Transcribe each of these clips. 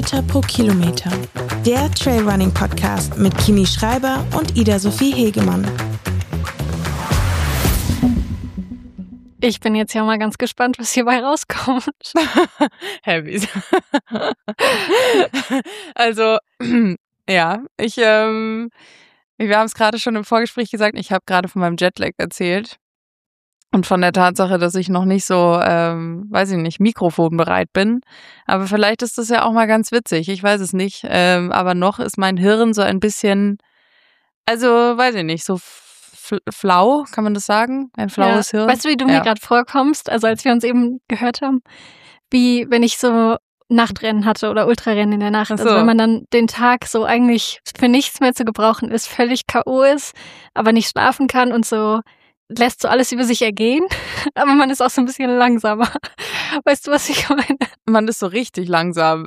Höhenmeter pro Kilometer. Der Trailrunning-Podcast mit Kimi Schreiber und Ida-Sophie Hegemann. Ich bin jetzt ja mal ganz gespannt, was hierbei rauskommt. Heavy. Also, ja, wir haben es gerade schon im Vorgespräch gesagt, ich habe gerade von meinem Jetlag erzählt und von der Tatsache, dass ich noch nicht so, weiß ich nicht, mikrofonbereit bin. Aber vielleicht ist das ja auch mal ganz witzig, ich weiß es nicht. Aber noch ist mein Hirn so ein bisschen, also weiß ich nicht, so flau, kann man das sagen? Ein flaues Hirn. Weißt du, wie du mir gerade vorkommst, also als wir uns eben gehört haben, wie wenn ich so Nachtrennen hatte oder Ultrarennen in der Nacht. Ach so. Also wenn man dann den Tag so eigentlich für nichts mehr zu gebrauchen ist, völlig K.O. ist, aber nicht schlafen kann und so lässt so alles über sich ergehen, aber man ist auch so ein bisschen langsamer. Weißt du, was ich meine? Man ist so richtig langsam.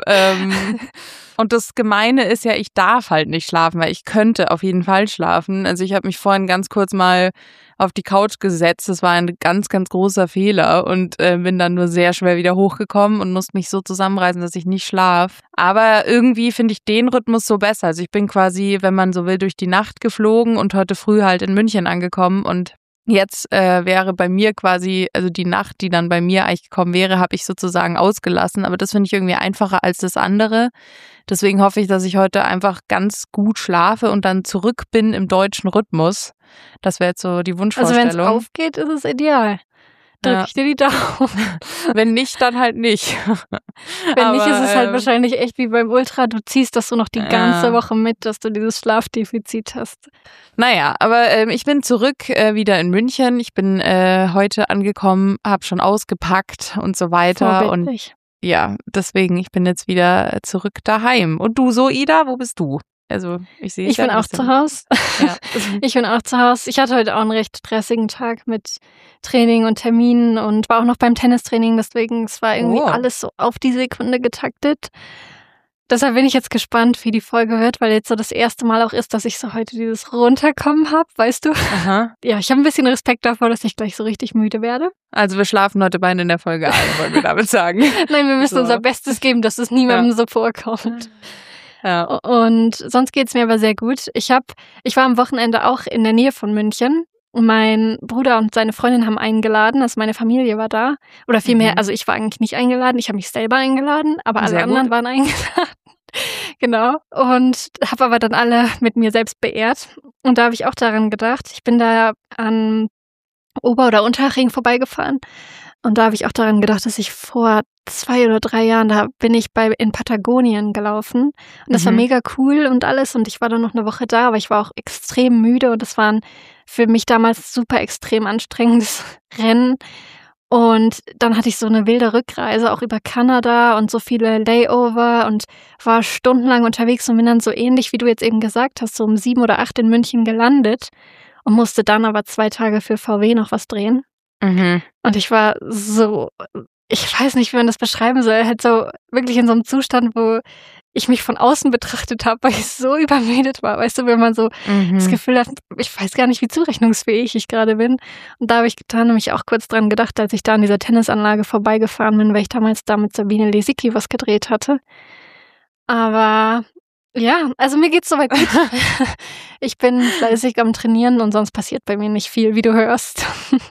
Und das Gemeine ist ja, ich darf halt nicht schlafen, weil ich könnte auf jeden Fall schlafen. Also ich habe mich vorhin ganz kurz mal auf die Couch gesetzt. Das war ein ganz, ganz großer Fehler und bin dann nur sehr schwer wieder hochgekommen und musste mich so zusammenreißen, dass ich nicht schlafe. Aber irgendwie finde ich den Rhythmus so besser. Also ich bin quasi, wenn man so will, durch die Nacht geflogen und heute früh halt in München angekommen und jetzt wäre bei mir quasi, also die Nacht, die dann bei mir eigentlich gekommen wäre, habe ich sozusagen ausgelassen. Aber das finde ich irgendwie einfacher als das andere. Deswegen hoffe ich, dass ich heute einfach ganz gut schlafe und dann zurück bin im deutschen Rhythmus. Das wäre jetzt so die Wunschvorstellung. Also wenn es aufgeht, ist es ideal. Drück ich dir die Daumen. Wenn nicht, dann halt nicht. Wenn nicht, ist es halt wahrscheinlich echt wie beim Ultra. Du ziehst das so noch die ganze Woche mit, dass du dieses Schlafdefizit hast. Naja, aber ich bin zurück wieder in München. Ich bin heute angekommen, habe schon ausgepackt und so weiter. Vorbildlich. Und ja, deswegen, ich bin jetzt wieder zurück daheim. Und du so, Ida, wo bist du? Also ich bin auch zu Hause. Ja. Ich bin auch zu Hause. Ich hatte heute auch einen recht stressigen Tag mit Training und Terminen und war auch noch beim Tennistraining. Deswegen, es war irgendwie alles so auf die Sekunde getaktet. Deshalb bin ich jetzt gespannt, wie die Folge wird, weil jetzt so das erste Mal auch ist, dass ich so heute dieses Runterkommen habe, weißt du? Aha. Ja, ich habe ein bisschen Respekt davor, dass ich gleich so richtig müde werde. Also wir schlafen heute beide in der Folge ein, wollen wir damit sagen. Nein, wir müssen unser Bestes geben, dass es niemandem so vorkommt. Ja. Und sonst geht's mir aber sehr gut. Ich war am Wochenende auch in der Nähe von München. Mein Bruder und seine Freundin haben eingeladen, also meine Familie war da. Oder vielmehr, also ich war eigentlich nicht eingeladen, ich habe mich selber eingeladen, aber alle anderen waren eingeladen. Genau. Und habe aber dann alle mit mir selbst beehrt. Und da habe ich auch daran gedacht, ich bin da an Ober- oder Unterhaching vorbeigefahren. Und da habe ich auch daran gedacht, dass ich vor 2 oder 3 Jahren, da bin ich in Patagonien gelaufen. Und das war mega cool und alles. Und ich war dann noch eine Woche da, aber ich war auch extrem müde. Und das war ein für mich damals super extrem anstrengendes Rennen. Und dann hatte ich so eine wilde Rückreise auch über Kanada und so viele Layover und war stundenlang unterwegs und bin dann so ähnlich, wie du jetzt eben gesagt hast, so um 7 oder 8 in München gelandet und musste dann aber 2 Tage für VW noch was drehen. Mhm. Und ich war so, ich weiß nicht, wie man das beschreiben soll, halt so wirklich in so einem Zustand, wo ich mich von außen betrachtet habe, weil ich so übermüdet war, weißt du, wenn man so das Gefühl hat, ich weiß gar nicht, wie zurechnungsfähig ich gerade bin. Und da habe ich nämlich auch kurz dran gedacht, als ich da an dieser Tennisanlage vorbeigefahren bin, weil ich damals da mit Sabine Lisicki was gedreht hatte. Aber ja, also mir geht's soweit gut. Ich bin fleißig am Trainieren und sonst passiert bei mir nicht viel, wie du hörst.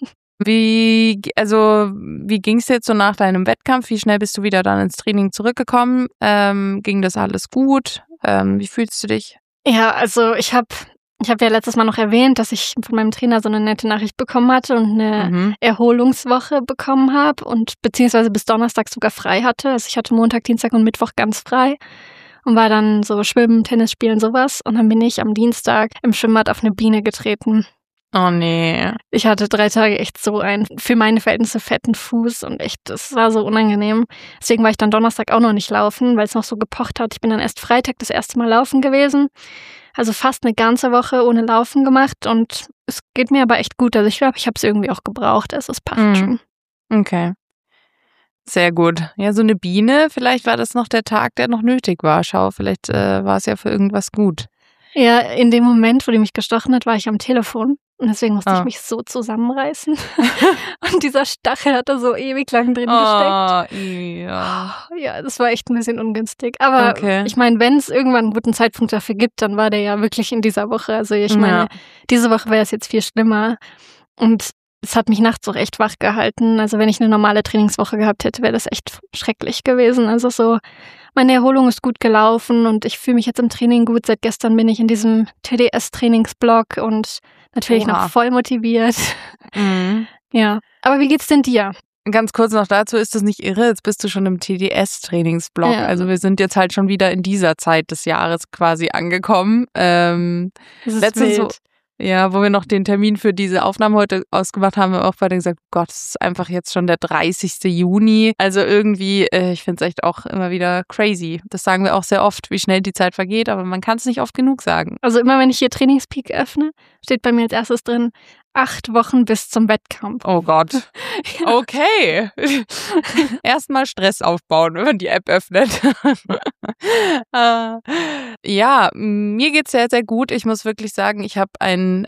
Wie ging's dir jetzt so nach deinem Wettkampf? Wie schnell bist du wieder dann ins Training zurückgekommen? Ging das alles gut? Wie fühlst du dich? Ja, also ich hab ja letztes Mal noch erwähnt, dass ich von meinem Trainer so eine nette Nachricht bekommen hatte und eine Erholungswoche bekommen habe und beziehungsweise bis Donnerstag sogar frei hatte. Also ich hatte Montag, Dienstag und Mittwoch ganz frei und war dann so Schwimmen, Tennis spielen, sowas. Und dann bin ich am Dienstag im Schwimmbad auf eine Biene getreten. Oh nee. Ich hatte 3 Tage echt so einen, für meine Verhältnisse, fetten Fuß und echt, das war so unangenehm. Deswegen war ich dann Donnerstag auch noch nicht laufen, weil es noch so gepocht hat. Ich bin dann erst Freitag das erste Mal laufen gewesen. Also fast eine ganze Woche ohne Laufen gemacht und es geht mir aber echt gut. Also ich glaube, ich habe es irgendwie auch gebraucht. Also es passt schon. Okay. Sehr gut. Ja, so eine Biene, vielleicht war das noch der Tag, der noch nötig war. Schau, vielleicht war es ja für irgendwas gut. Ja, in dem Moment, wo die mich gestochen hat, war ich am Telefon. Und deswegen musste ich mich so zusammenreißen. Und dieser Stachel hat da so ewig lang drin gesteckt. Ja, das war echt ein bisschen ungünstig. Aber ich meine, wenn es irgendwann einen guten Zeitpunkt dafür gibt, dann war der ja wirklich in dieser Woche. Also ich meine, diese Woche wäre es jetzt viel schlimmer. Und es hat mich nachts auch echt wach gehalten. Also wenn ich eine normale Trainingswoche gehabt hätte, wäre das echt schrecklich gewesen. Also so, meine Erholung ist gut gelaufen und ich fühle mich jetzt im Training gut. Seit gestern bin ich in diesem TDS-Trainingsblock und natürlich noch voll motiviert. Ja, aber wie geht's denn dir? Ganz kurz noch dazu, ist das nicht irre? Jetzt bist du schon im TDS-Trainingsblock. Ja. Also wir sind jetzt halt schon wieder in dieser Zeit des Jahres quasi angekommen. Das ist letztens wild. Ja, wo wir noch den Termin für diese Aufnahme heute ausgemacht haben, haben wir auch beide gesagt, Gott, es ist einfach jetzt schon der 30. Juni. Also irgendwie, ich finde es echt auch immer wieder crazy. Das sagen wir auch sehr oft, wie schnell die Zeit vergeht, aber man kann es nicht oft genug sagen. Also immer, wenn ich hier Trainingspeak öffne, steht bei mir als erstes drin, 8 Wochen bis zum Wettkampf. Oh Gott. Ja. Okay. Erstmal Stress aufbauen, wenn man die App öffnet. Ja, mir geht's sehr, sehr gut. Ich muss wirklich sagen, ich habe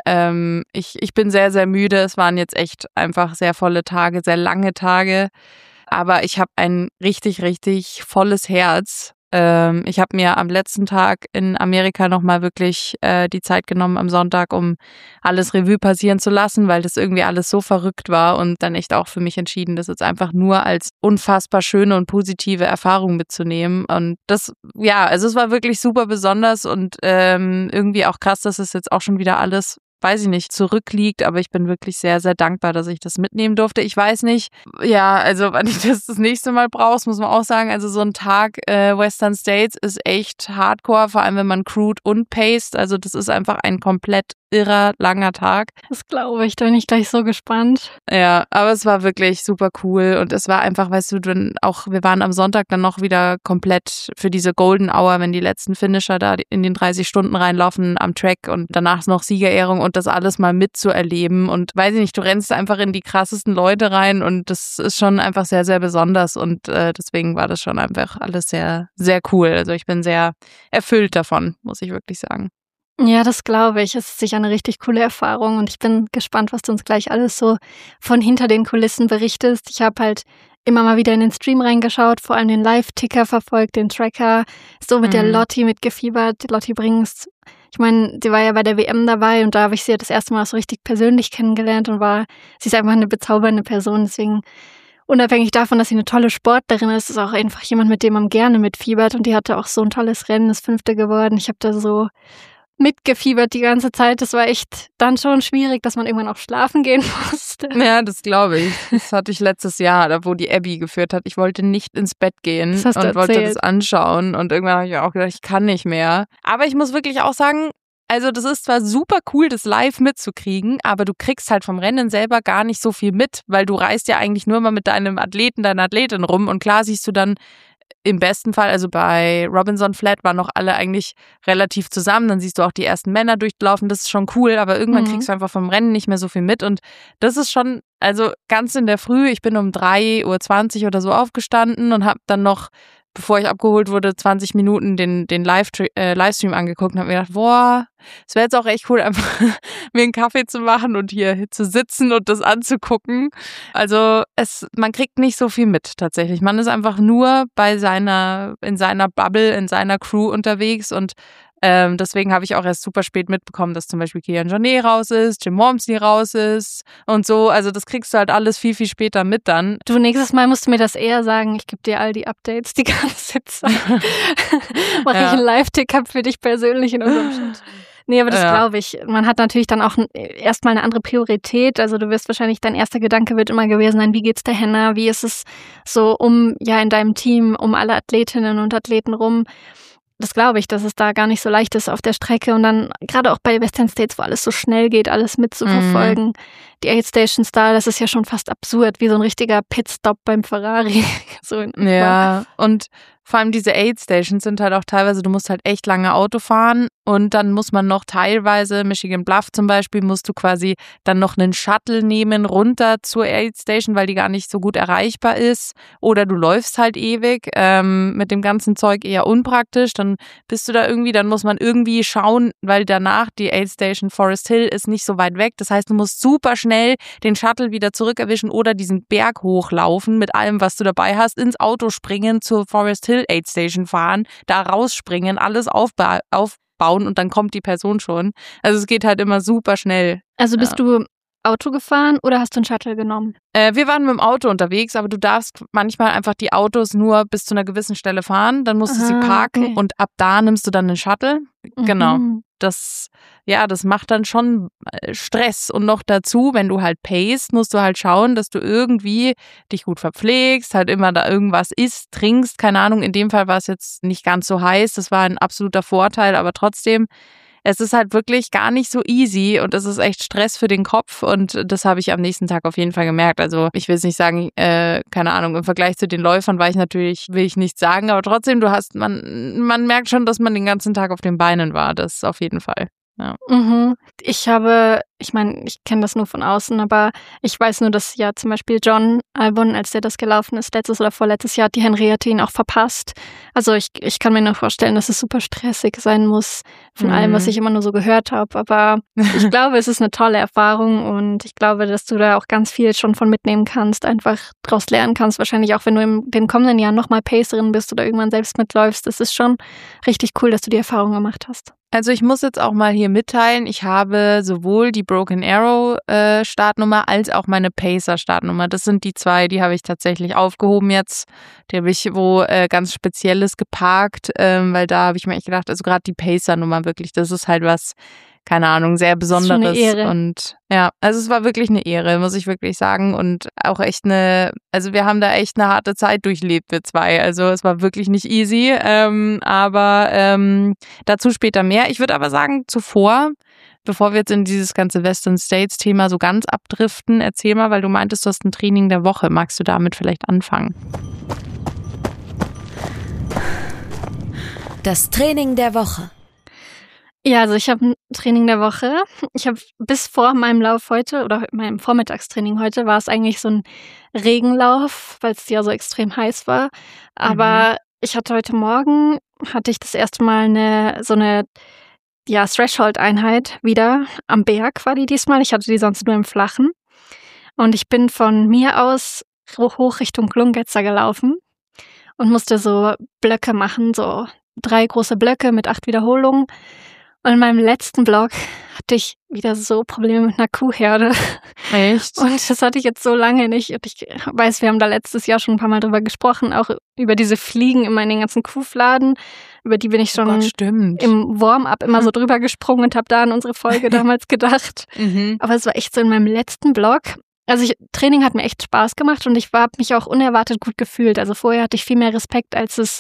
ich bin sehr, sehr müde. Es waren jetzt echt einfach sehr volle Tage, sehr lange Tage. Aber ich habe ein richtig, richtig volles Herz. Ich habe mir am letzten Tag in Amerika nochmal wirklich die Zeit genommen am Sonntag, um alles Revue passieren zu lassen, weil das irgendwie alles so verrückt war und dann echt auch für mich entschieden, das jetzt einfach nur als unfassbar schöne und positive Erfahrung mitzunehmen. Und das, ja, also es war wirklich super besonders und irgendwie auch krass, dass es jetzt auch schon wieder alles, weiß ich nicht, zurückliegt, aber ich bin wirklich sehr, sehr dankbar, dass ich das mitnehmen durfte. Ich weiß nicht, ja, also wenn ich das nächste Mal brauche, muss man auch sagen, also so ein Tag Western States ist echt hardcore, vor allem wenn man crude und paced, also das ist einfach ein komplett irrer, langer Tag. Das glaube ich, da bin ich gleich so gespannt. Ja, aber es war wirklich super cool und es war einfach, weißt du, wir waren am Sonntag dann noch wieder komplett für diese Golden Hour, wenn die letzten Finisher da in den 30 Stunden reinlaufen am Track und danach noch Siegerehrung und das alles mal mitzuerleben und weiß ich nicht, du rennst einfach in die krassesten Leute rein und das ist schon einfach sehr, sehr besonders und deswegen war das schon einfach alles sehr, sehr cool. Also ich bin sehr erfüllt davon, muss ich wirklich sagen. Ja, das glaube ich. Es ist sicher eine richtig coole Erfahrung und ich bin gespannt, was du uns gleich alles so von hinter den Kulissen berichtest. Ich habe halt immer mal wieder in den Stream reingeschaut, vor allem den Live-Ticker verfolgt, den Tracker, so mit der Lotti mitgefiebert. Lotti Brings, ich meine, sie war ja bei der WM dabei und da habe ich sie ja das erste Mal so richtig persönlich kennengelernt und sie ist einfach eine bezaubernde Person, deswegen unabhängig davon, dass sie eine tolle Sportlerin ist, ist auch einfach jemand, mit dem man gerne mitfiebert und die hatte auch so ein tolles Rennen, ist 5. geworden. Ich habe da so mitgefiebert die ganze Zeit. Das war echt dann schon schwierig, dass man irgendwann auch schlafen gehen musste. Ja, das glaube ich. Das hatte ich letztes Jahr, da wo die Abby geführt hat. Ich wollte nicht ins Bett gehen und wollte das anschauen. Und irgendwann habe ich auch gedacht, ich kann nicht mehr. Aber ich muss wirklich auch sagen, also das ist zwar super cool, das live mitzukriegen, aber du kriegst halt vom Rennen selber gar nicht so viel mit, weil du reist ja eigentlich nur mal mit deinem Athleten, deiner Athletin rum und klar siehst du dann im besten Fall, also bei Robinson Flat waren noch alle eigentlich relativ zusammen, dann siehst du auch die ersten Männer durchlaufen, das ist schon cool, aber irgendwann kriegst du einfach vom Rennen nicht mehr so viel mit und das ist schon, also ganz in der Früh, ich bin um 3:20 Uhr oder so aufgestanden und habe dann noch, bevor ich abgeholt wurde, 20 Minuten den Livestream angeguckt und habe mir gedacht, boah, es wäre jetzt auch echt cool, einfach mir einen Kaffee zu machen und hier zu sitzen und das anzugucken. Also man kriegt nicht so viel mit tatsächlich. Man ist einfach nur in seiner Bubble, in seiner Crew unterwegs und deswegen habe ich auch erst super spät mitbekommen, dass zum Beispiel Kian Jornet raus ist, Jim Walmsley raus ist und so. Also das kriegst du halt alles viel, viel später mit dann. Du, nächstes Mal musst du mir das eher sagen. Ich gebe dir all die Updates die ganze Zeit. Mache ich einen Live-Tick-Up für dich persönlich in unserem Chat. Nee, aber das glaube ich. Man hat natürlich dann auch erstmal eine andere Priorität. Also du wirst wahrscheinlich, dein erster Gedanke wird immer gewesen sein, wie geht's der Henna? Wie ist es so in deinem Team, um alle Athletinnen und Athleten rum? Das glaube ich, dass es da gar nicht so leicht ist auf der Strecke und dann gerade auch bei Western States, wo alles so schnell geht, alles mitzuverfolgen. Die Aid Station Star, das ist ja schon fast absurd, wie so ein richtiger Pitstop beim Ferrari. Ja, und Vor allem diese Aid-Stations sind halt auch teilweise, du musst halt echt lange Auto fahren und dann muss man noch teilweise, Michigan Bluff zum Beispiel, musst du quasi dann noch einen Shuttle nehmen runter zur Aid-Station, weil die gar nicht so gut erreichbar ist. Oder du läufst halt ewig, mit dem ganzen Zeug eher unpraktisch. Dann bist du da irgendwie, dann muss man irgendwie schauen, weil danach die Aid-Station Forest Hill ist nicht so weit weg. Das heißt, du musst super schnell den Shuttle wieder zurückerwischen oder diesen Berg hochlaufen mit allem, was du dabei hast, ins Auto springen, zur Forest Hill Aid Station fahren, da rausspringen, alles aufbauen und dann kommt die Person schon. Also es geht halt immer super schnell. Also bist du Auto gefahren oder hast du einen Shuttle genommen? Wir waren mit dem Auto unterwegs, aber du darfst manchmal einfach die Autos nur bis zu einer gewissen Stelle fahren, dann musst du sie parken und ab da nimmst du dann einen Shuttle. Genau. Das macht dann schon Stress. Und noch dazu, wenn du halt payst, musst du halt schauen, dass du irgendwie dich gut verpflegst, halt immer da irgendwas isst, trinkst, keine Ahnung. In dem Fall war es jetzt nicht ganz so heiß, das war ein absoluter Vorteil, aber trotzdem, es ist halt wirklich gar nicht so easy und es ist echt Stress für den Kopf und das habe ich am nächsten Tag auf jeden Fall gemerkt. Also ich will jetzt nicht sagen, keine Ahnung, im Vergleich zu den Läufern war ich natürlich, will ich nicht sagen, aber trotzdem, man merkt schon, dass man den ganzen Tag auf den Beinen war, das auf jeden Fall. Ja. Ich kenne das nur von außen, aber ich weiß nur, dass ja zum Beispiel John Albon, als der das gelaufen ist, letztes oder vorletztes Jahr, hat die Henriette ihn auch verpasst. Also ich kann mir nur vorstellen, dass es super stressig sein muss von allem, was ich immer nur so gehört habe. Aber ich glaube, es ist eine tolle Erfahrung und ich glaube, dass du da auch ganz viel schon von mitnehmen kannst, einfach draus lernen kannst. Wahrscheinlich auch, wenn du in den kommenden Jahren nochmal Pacerin bist oder irgendwann selbst mitläufst. Das ist schon richtig cool, dass du die Erfahrung gemacht hast. Also ich muss jetzt auch mal hier mitteilen, ich habe sowohl die Broken Arrow Startnummer als auch meine Pacer Startnummer. Das sind die zwei, die habe ich tatsächlich aufgehoben jetzt. Die habe ich wo ganz Spezielles geparkt, weil da habe ich mir echt gedacht, also gerade die Pacer Nummer wirklich, das ist halt was, keine Ahnung, sehr Besonderes. Das ist schon eine Ehre. Und ja, also es war wirklich eine Ehre, muss ich wirklich sagen. Und auch echt also wir haben da echt eine harte Zeit durchlebt, wir zwei. Also es war wirklich nicht easy, aber dazu später mehr. Ich würde aber sagen, bevor wir jetzt in dieses ganze Western States Thema so ganz abdriften, erzähl mal, weil du meintest, du hast ein Training der Woche. Magst du damit vielleicht anfangen? Das Training der Woche. Ja, also ich habe ein Training der Woche. Ich habe bis vor meinem Lauf heute oder meinem Vormittagstraining heute war es eigentlich so ein Regenlauf, weil es ja so extrem heiß war. Aber ich hatte heute Morgen, das erste Mal eine Threshold-Einheit wieder am Berg war die diesmal. Ich hatte die sonst nur im Flachen. Und ich bin von mir aus hoch Richtung Glungetzer gelaufen und musste so Blöcke machen, so 3 große Blöcke mit 8 Wiederholungen. Und in meinem letzten Block hatte ich wieder so Probleme mit einer Kuhherde. Echt? Und das hatte ich jetzt so lange nicht. Und ich weiß, wir haben da letztes Jahr schon ein paar Mal drüber gesprochen, auch über diese Fliegen immer in den ganzen Kuhfladen. Über die bin ich schon im Warm-up immer so drüber gesprungen und habe da an unsere Folge damals gedacht. Aber es war echt so in meinem letzten Block. Also Training hat mir echt Spaß gemacht und ich habe mich auch unerwartet gut gefühlt. Also vorher hatte ich viel mehr Respekt, als es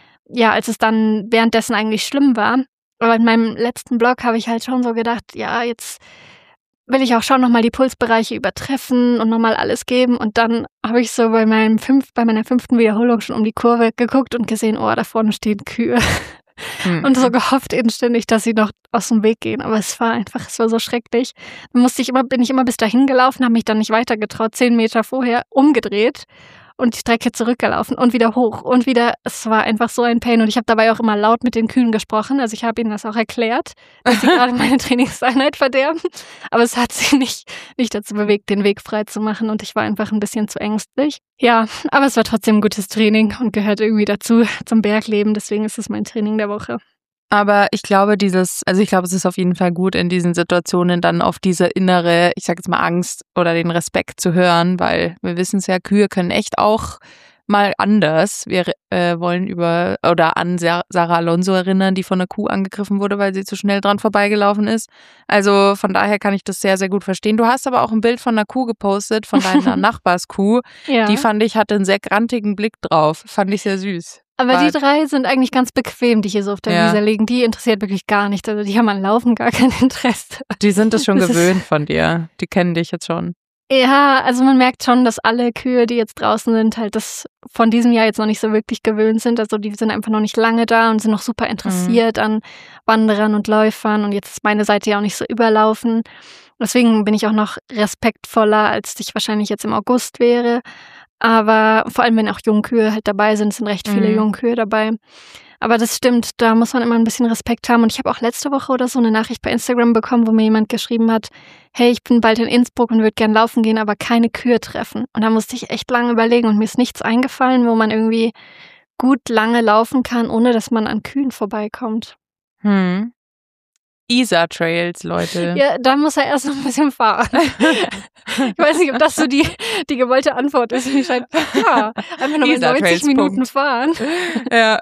dann währenddessen eigentlich schlimm war. Aber in meinem letzten Block habe ich halt schon so gedacht, ja, jetzt will ich auch schon nochmal die Pulsbereiche übertreffen und nochmal alles geben. Und dann habe ich so bei meiner 5. Wiederholung schon um die Kurve geguckt und gesehen, oh, da vorne stehen Kühe. Und so gehofft inständig, dass sie noch aus dem Weg gehen. Aber es war so schrecklich. Dann bin ich immer bis dahin gelaufen, habe mich dann nicht weitergetraut, 10 Meter vorher umgedreht und die Strecke zurückgelaufen und wieder hoch und wieder. Es war einfach so ein Pain und ich habe dabei auch immer laut mit den Kühen gesprochen. Also ich habe ihnen das auch erklärt, dass sie gerade meine Trainingseinheit verderben. Aber es hat sie nicht dazu bewegt, den Weg frei zu machen und ich war einfach ein bisschen zu ängstlich. Ja, aber es war trotzdem ein gutes Training und gehört irgendwie dazu, zum Bergleben. Deswegen ist es mein Training der Woche. Aber ich glaube, es ist auf jeden Fall gut, in diesen Situationen dann auf diese innere, ich sag jetzt mal Angst oder den Respekt zu hören, weil wir wissen es ja, Kühe können echt auch mal anders. Wir wollen an Sarah Alonso erinnern, die von einer Kuh angegriffen wurde, weil sie zu schnell dran vorbeigelaufen ist. Also von daher kann ich das sehr, sehr gut verstehen. Du hast aber auch ein Bild von einer Kuh gepostet, von deiner Nachbarskuh. Ja. Die fand ich, hatte einen sehr grantigen Blick drauf. Fand ich sehr süß. Aber die 3 sind eigentlich ganz bequem, die hier so auf der Wiese liegen. Die interessiert wirklich gar nichts. Also die haben an Laufen gar kein Interesse. Die sind es schon gewöhnt von dir. Die kennen dich jetzt schon. Ja, also man merkt schon, dass alle Kühe, die jetzt draußen sind, halt das von diesem Jahr jetzt noch nicht so wirklich gewöhnt sind. Also die sind einfach noch nicht lange da und sind noch super interessiert an Wanderern und Läufern. Und jetzt ist meine Seite ja auch nicht so überlaufen. Deswegen bin ich auch noch respektvoller, als ich wahrscheinlich jetzt im August wäre. Aber vor allem, wenn auch Jungkühe halt dabei sind, sind recht viele Jungkühe dabei. Aber das stimmt, da muss man immer ein bisschen Respekt haben. Und ich habe auch letzte Woche oder so eine Nachricht bei Instagram bekommen, wo mir jemand geschrieben hat, hey, ich bin bald in Innsbruck und würde gern laufen gehen, aber keine Kühe treffen. Und da musste ich echt lange überlegen und mir ist nichts eingefallen, wo man irgendwie gut lange laufen kann, ohne dass man an Kühen vorbeikommt. Isar-Trails, Leute. Ja, da muss er erst noch ein bisschen fahren. Ich weiß nicht, ob das so die gewollte Antwort ist. Mir scheint, ja, einfach nur 90 Minuten fahren. Ja.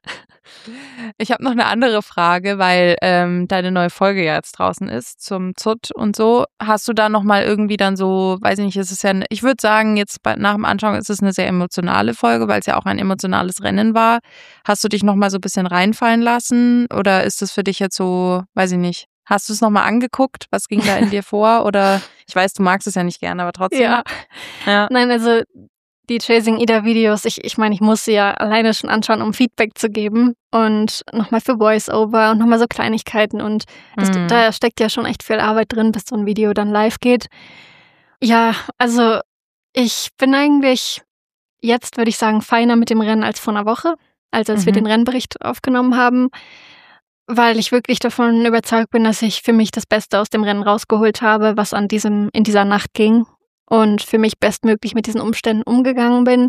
Ich habe noch eine andere Frage, weil deine neue Folge ja jetzt draußen ist zum ZUT und so. Hast du da nochmal irgendwie dann so, weiß ich nicht, ist es ja, ich würde sagen, jetzt nach dem Anschauen ist es eine sehr emotionale Folge, weil es ja auch ein emotionales Rennen war. Hast du dich nochmal so ein bisschen reinfallen lassen oder ist es für dich jetzt so, weiß ich nicht, hast du es nochmal angeguckt? Was ging da in dir vor? Oder ich weiß, du magst es ja nicht gerne, aber trotzdem. Ja. Nein, also die Chasing Ida Videos, ich meine, ich muss sie ja alleine schon anschauen, um Feedback zu geben und nochmal für Voice-Over und nochmal so Kleinigkeiten und da steckt ja schon echt viel Arbeit drin, bis so ein Video dann live geht. Ja, also ich bin eigentlich jetzt, würde ich sagen, feiner mit dem Rennen als vor einer Woche, als wir den Rennbericht aufgenommen haben, weil ich wirklich davon überzeugt bin, dass ich für mich das Beste aus dem Rennen rausgeholt habe, was in dieser Nacht ging. Und für mich bestmöglich mit diesen Umständen umgegangen bin.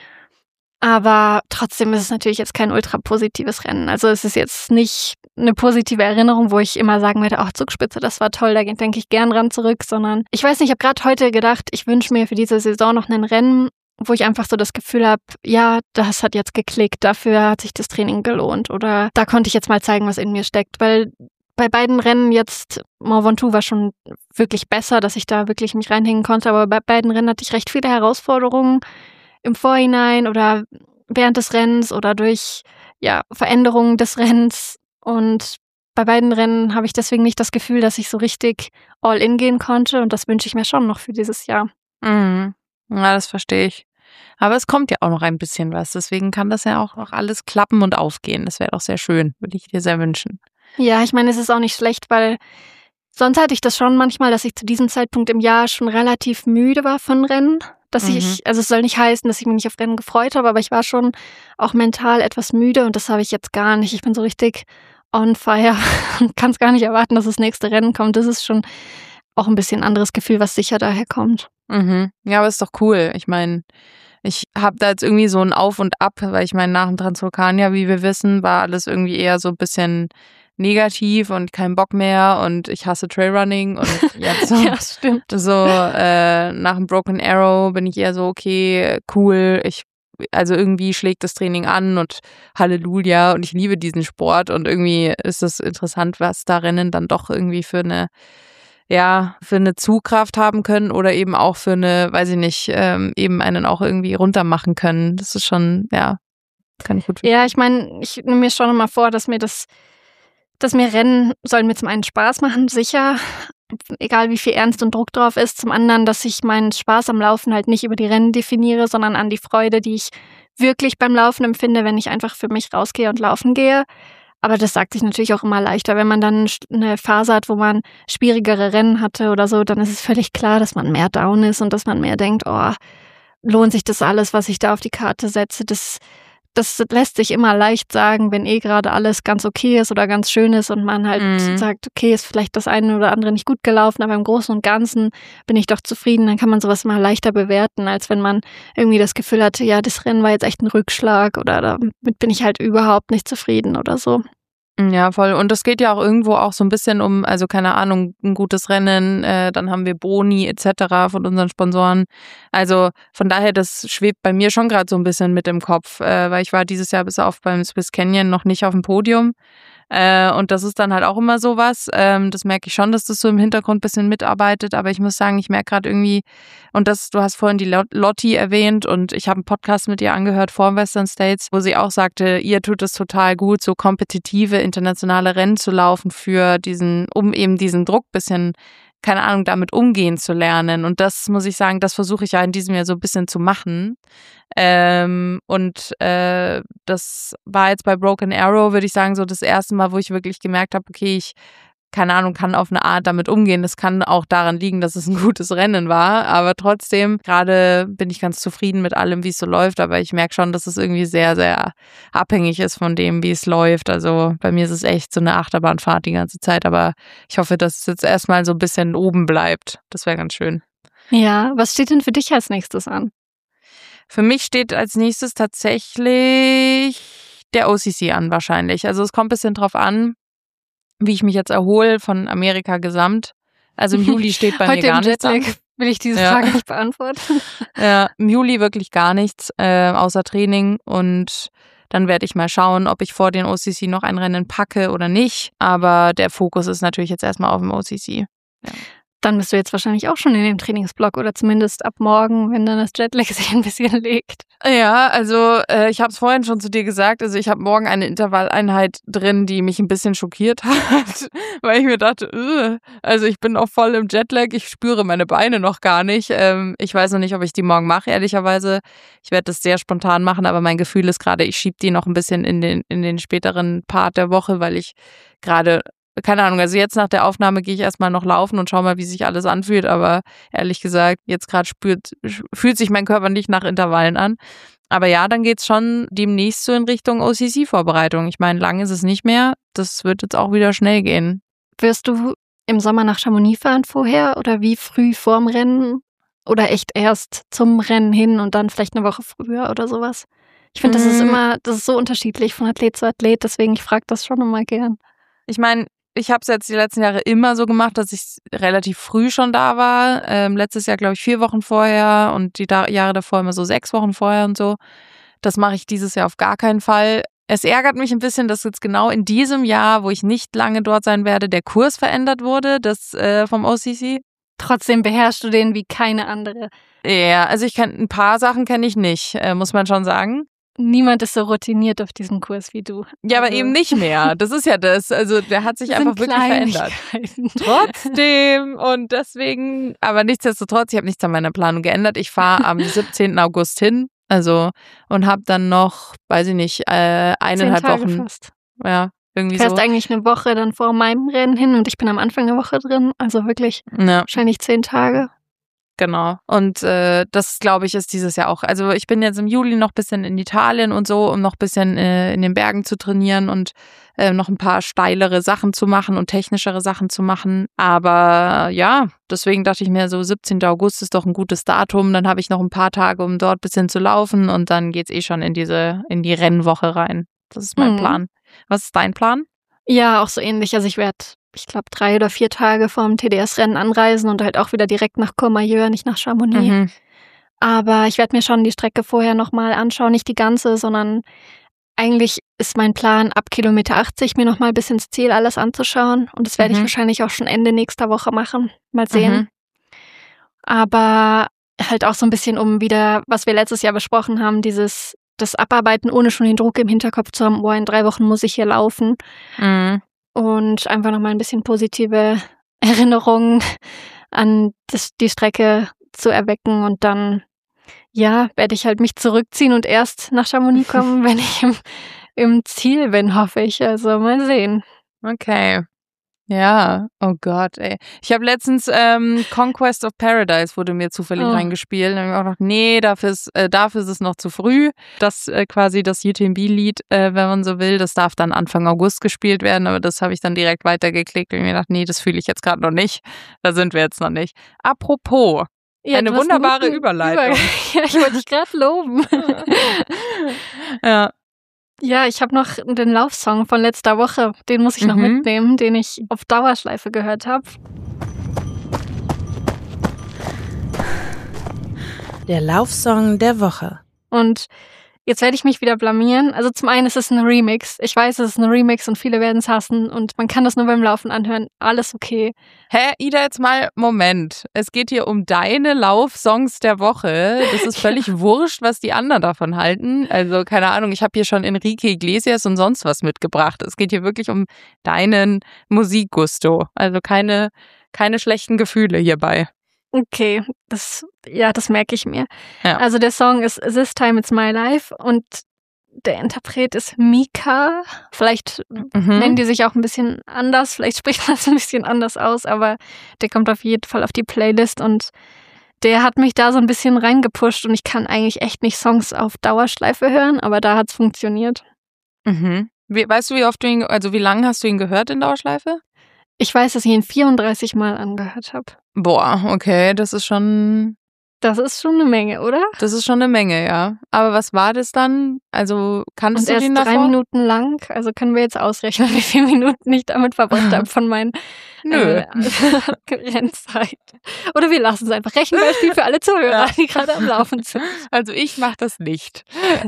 Aber trotzdem ist es natürlich jetzt kein ultra positives Rennen. Also es ist jetzt nicht eine positive Erinnerung, wo ich immer sagen werde, ach, Zugspitze, das war toll, da denke ich gern dran zurück, sondern ich weiß nicht, ich habe gerade heute gedacht, ich wünsche mir für diese Saison noch ein Rennen, wo ich einfach so das Gefühl habe, ja, das hat jetzt geklickt, dafür hat sich das Training gelohnt oder da konnte ich jetzt mal zeigen, was in mir steckt, weil bei beiden Rennen jetzt, Mont Ventoux war schon wirklich besser, dass ich da wirklich mich reinhängen konnte, aber bei beiden Rennen hatte ich recht viele Herausforderungen im Vorhinein oder während des Rennens oder durch Veränderungen des Rennens und bei beiden Rennen habe ich deswegen nicht das Gefühl, dass ich so richtig all in gehen konnte und das wünsche ich mir schon noch für dieses Jahr. Ja, das verstehe ich. Aber es kommt ja auch noch ein bisschen was, deswegen kann das ja auch noch alles klappen und aufgehen. Das wäre doch sehr schön, würde ich dir sehr wünschen. Ja, ich meine, es ist auch nicht schlecht, weil sonst hatte ich das schon manchmal, dass ich zu diesem Zeitpunkt im Jahr schon relativ müde war von Rennen. Also es soll nicht heißen, dass ich mich nicht auf Rennen gefreut habe, aber ich war schon auch mental etwas müde und das habe ich jetzt gar nicht. Ich bin so richtig on fire und kann es gar nicht erwarten, dass das nächste Rennen kommt. Das ist schon auch ein bisschen anderes Gefühl, was sicher daher kommt. Ja, aber ist doch cool. Ich meine, ich habe da jetzt irgendwie so ein Auf und Ab, weil ich meine, nach dem Transvulkanier, wie wir wissen, war alles irgendwie eher so ein bisschen negativ und kein Bock mehr und ich hasse Trailrunning und jetzt so, ja, stimmt. So nach dem Broken Arrow bin ich eher so, okay, cool, also irgendwie schlägt das Training an und Halleluja und ich liebe diesen Sport und irgendwie ist es interessant, was da Rennen dann doch irgendwie für eine Zugkraft haben können oder eben auch für eine, weiß ich nicht, eben einen auch irgendwie runter machen können. Das ist schon, kann ich gut verstehen. Ja, ich meine, ich nehme mir schon immer vor, dass mir Rennen sollen mir zum einen Spaß machen, sicher, egal wie viel Ernst und Druck drauf ist. Zum anderen, dass ich meinen Spaß am Laufen halt nicht über die Rennen definiere, sondern an die Freude, die ich wirklich beim Laufen empfinde, wenn ich einfach für mich rausgehe und laufen gehe. Aber das sagt sich natürlich auch immer leichter. Wenn man dann eine Phase hat, wo man schwierigere Rennen hatte oder so, dann ist es völlig klar, dass man mehr down ist und dass man mehr denkt, oh, lohnt sich das alles, was ich da auf die Karte setze? Das lässt sich immer leicht sagen, wenn gerade alles ganz okay ist oder ganz schön ist und man halt sagt, okay, ist vielleicht das eine oder andere nicht gut gelaufen, aber im Großen und Ganzen bin ich doch zufrieden. Dann kann man sowas mal leichter bewerten, als wenn man irgendwie das Gefühl hatte, ja, das Rennen war jetzt echt ein Rückschlag oder damit bin ich halt überhaupt nicht zufrieden oder so. Ja, voll. Und es geht ja auch irgendwo auch so ein bisschen um, also keine Ahnung, ein gutes Rennen, dann haben wir Boni etc. von unseren Sponsoren. Also von daher, das schwebt bei mir schon gerade so ein bisschen mit im Kopf, weil ich war dieses Jahr bis auf beim Swiss Canyon noch nicht auf dem Podium. Und das ist dann halt auch immer sowas. Das merke ich schon, dass das so im Hintergrund ein bisschen mitarbeitet. Aber ich muss sagen, ich merke gerade irgendwie, und du hast vorhin die Lotti erwähnt und ich habe einen Podcast mit ihr angehört vor Western States, wo sie auch sagte, ihr tut es total gut, so kompetitive internationale Rennen zu laufen um eben diesen Druck ein bisschen keine Ahnung, damit umgehen zu lernen. Und das muss ich sagen, das versuche ich ja in diesem Jahr so ein bisschen zu machen. Das war jetzt bei Broken Arrow, würde ich sagen, so das erste Mal, wo ich wirklich gemerkt habe, okay, ich, keine Ahnung, kann auf eine Art damit umgehen. Das kann auch daran liegen, dass es ein gutes Rennen war. Aber trotzdem, gerade bin ich ganz zufrieden mit allem, wie es so läuft. Aber ich merke schon, dass es irgendwie sehr, sehr abhängig ist von dem, wie es läuft. Also bei mir ist es echt so eine Achterbahnfahrt die ganze Zeit. Aber ich hoffe, dass es jetzt erstmal so ein bisschen oben bleibt. Das wäre ganz schön. Ja, was steht denn für dich als nächstes an? Für mich steht als nächstes tatsächlich der OCC an wahrscheinlich. Also es kommt ein bisschen drauf an, wie ich mich jetzt erhole von Amerika gesamt. Also im Juli steht bei mir gar nichts an. Will ich diese Frage nicht beantworten. Ja, im Juli wirklich gar nichts, außer Training. Und dann werde ich mal schauen, ob ich vor den OCC noch ein Rennen packe oder nicht. Aber der Fokus ist natürlich jetzt erstmal auf dem OCC. Ja. Dann bist du jetzt wahrscheinlich auch schon in dem Trainingsblock oder zumindest ab morgen, wenn dann das Jetlag sich ein bisschen legt. Ja, also ich habe es vorhin schon zu dir gesagt, also ich habe morgen eine Intervalleinheit drin, die mich ein bisschen schockiert hat, weil ich mir dachte, also ich bin auch voll im Jetlag, ich spüre meine Beine noch gar nicht. Ich weiß noch nicht, ob ich die morgen mache, ehrlicherweise. Ich werde das sehr spontan machen, aber mein Gefühl ist gerade, ich schiebe die noch ein bisschen in den späteren Part der Woche, weil ich gerade, keine Ahnung, also jetzt nach der Aufnahme gehe ich erstmal noch laufen und schau mal, wie sich alles anfühlt, aber ehrlich gesagt, jetzt gerade fühlt sich mein Körper nicht nach Intervallen an. Aber ja, dann geht's schon demnächst so in Richtung OCC-Vorbereitung. Ich meine, lang ist es nicht mehr, das wird jetzt auch wieder schnell gehen. Wirst du im Sommer nach Chamonix fahren vorher oder wie früh vorm Rennen oder echt erst zum Rennen hin und dann vielleicht eine Woche früher oder sowas? Ich finde, das ist so unterschiedlich von Athlet zu Athlet, deswegen ich frage das schon immer gern. Ich meine, ich habe es jetzt die letzten Jahre immer so gemacht, dass ich relativ früh schon da war. Letztes Jahr, glaube ich, 4 Wochen vorher und die Jahre davor immer so 6 Wochen vorher und so. Das mache ich dieses Jahr auf gar keinen Fall. Es ärgert mich ein bisschen, dass jetzt genau in diesem Jahr, wo ich nicht lange dort sein werde, der Kurs verändert wurde, das vom OCC. Trotzdem beherrschst du den wie keine andere. Ja, also ein paar Sachen kenne ich nicht, muss man schon sagen. Niemand ist so routiniert auf diesem Kurs wie du. Ja, aber eben nicht mehr. Das ist ja das. Also der hat sich einfach wirklich verändert. Trotzdem und deswegen, aber nichtsdestotrotz, ich habe nichts an meiner Planung geändert. Ich fahre am 17. August hin, also und habe dann noch, weiß ich nicht, 1,5 Wochen. Fast. Ja, irgendwie so. Du fährst eigentlich eine Woche dann vor meinem Rennen hin und ich bin am Anfang der Woche drin, also wirklich wahrscheinlich 10 Tage. Genau. Und das, glaube ich, ist dieses Jahr auch. Also ich bin jetzt im Juli noch ein bisschen in Italien und so, um noch ein bisschen in den Bergen zu trainieren und noch ein paar steilere Sachen zu machen und technischere Sachen zu machen. Aber ja, deswegen dachte ich mir so, 17. August ist doch ein gutes Datum. Dann habe ich noch ein paar Tage, um dort ein bisschen zu laufen und dann geht's schon in die Rennwoche rein. Das ist mein Plan. Was ist dein Plan? Ja, auch so ähnlich. Also ich werde, ich glaube, 3 oder 4 Tage vorm TDS-Rennen anreisen und halt auch wieder direkt nach Courmayeur, nicht nach Chamonix. Aber ich werde mir schon die Strecke vorher nochmal anschauen, nicht die ganze, sondern eigentlich ist mein Plan, ab Kilometer 80 mir nochmal bis ins Ziel alles anzuschauen. Und das werde ich wahrscheinlich auch schon Ende nächster Woche machen. Mal sehen. Aber halt auch so ein bisschen um wieder, was wir letztes Jahr besprochen haben, das Abarbeiten, ohne schon den Druck im Hinterkopf zu haben, in 3 Wochen muss ich hier laufen. Und einfach nochmal ein bisschen positive Erinnerungen an die Strecke zu erwecken. Und dann, ja, werde ich halt mich zurückziehen und erst nach Chamonix kommen, wenn ich im Ziel bin, hoffe ich. Also mal sehen. Okay. Ja, oh Gott, ey. Ich habe letztens Conquest of Paradise wurde mir zufällig reingespielt. Da habe ich auch gedacht, nee, dafür ist es noch zu früh. Das quasi das UTMB-Lied, wenn man so will, das darf dann Anfang August gespielt werden, aber das habe ich dann direkt weitergeklickt und mir gedacht, nee, das fühle ich jetzt gerade noch nicht. Da sind wir jetzt noch nicht. Apropos, ja, eine wunderbare Überleitung. Ja, ich wollte dich gerade loben. Ja. Ja, ich habe noch den Laufsong von letzter Woche. Den muss ich noch mitnehmen, den ich auf Dauerschleife gehört habe. Der Laufsong der Woche. Und jetzt werde ich mich wieder blamieren. Also zum einen ist es ein Remix. Ich weiß, es ist ein Remix und viele werden es hassen und man kann das nur beim Laufen anhören. Alles okay. Hä, Ida, jetzt mal, Moment. Es geht hier um deine Laufsongs der Woche. Das ist völlig wurscht, was die anderen davon halten. Also, keine Ahnung, ich habe hier schon Enrique Iglesias und sonst was mitgebracht. Es geht hier wirklich um deinen Musikgusto. Also keine keine schlechten Gefühle hierbei. Okay, das merke ich mir. Ja. Also der Song ist This Time It's My Life und der Interpret ist Mika. Vielleicht nennen die sich auch ein bisschen anders, vielleicht spricht man es ein bisschen anders aus, aber der kommt auf jeden Fall auf die Playlist und der hat mich da so ein bisschen reingepusht und ich kann eigentlich echt nicht Songs auf Dauerschleife hören, aber da hat's funktioniert. Weißt du, wie lange hast du ihn gehört in Dauerschleife? Ich weiß, dass ich ihn 34 Mal angehört habe. Boah, okay, das ist schon eine Menge, oder? Das ist schon eine Menge, ja. Aber was war das dann? Also, kanntest du den davor? 3 Minuten lang, also können wir jetzt ausrechnen, wie viele Minuten ich damit verbracht habe von meinen Rennzeit. Oder wir lassen es einfach. Rechenbeispiel für alle Zuhörer, die gerade am Laufen sind. Also ich mache das nicht.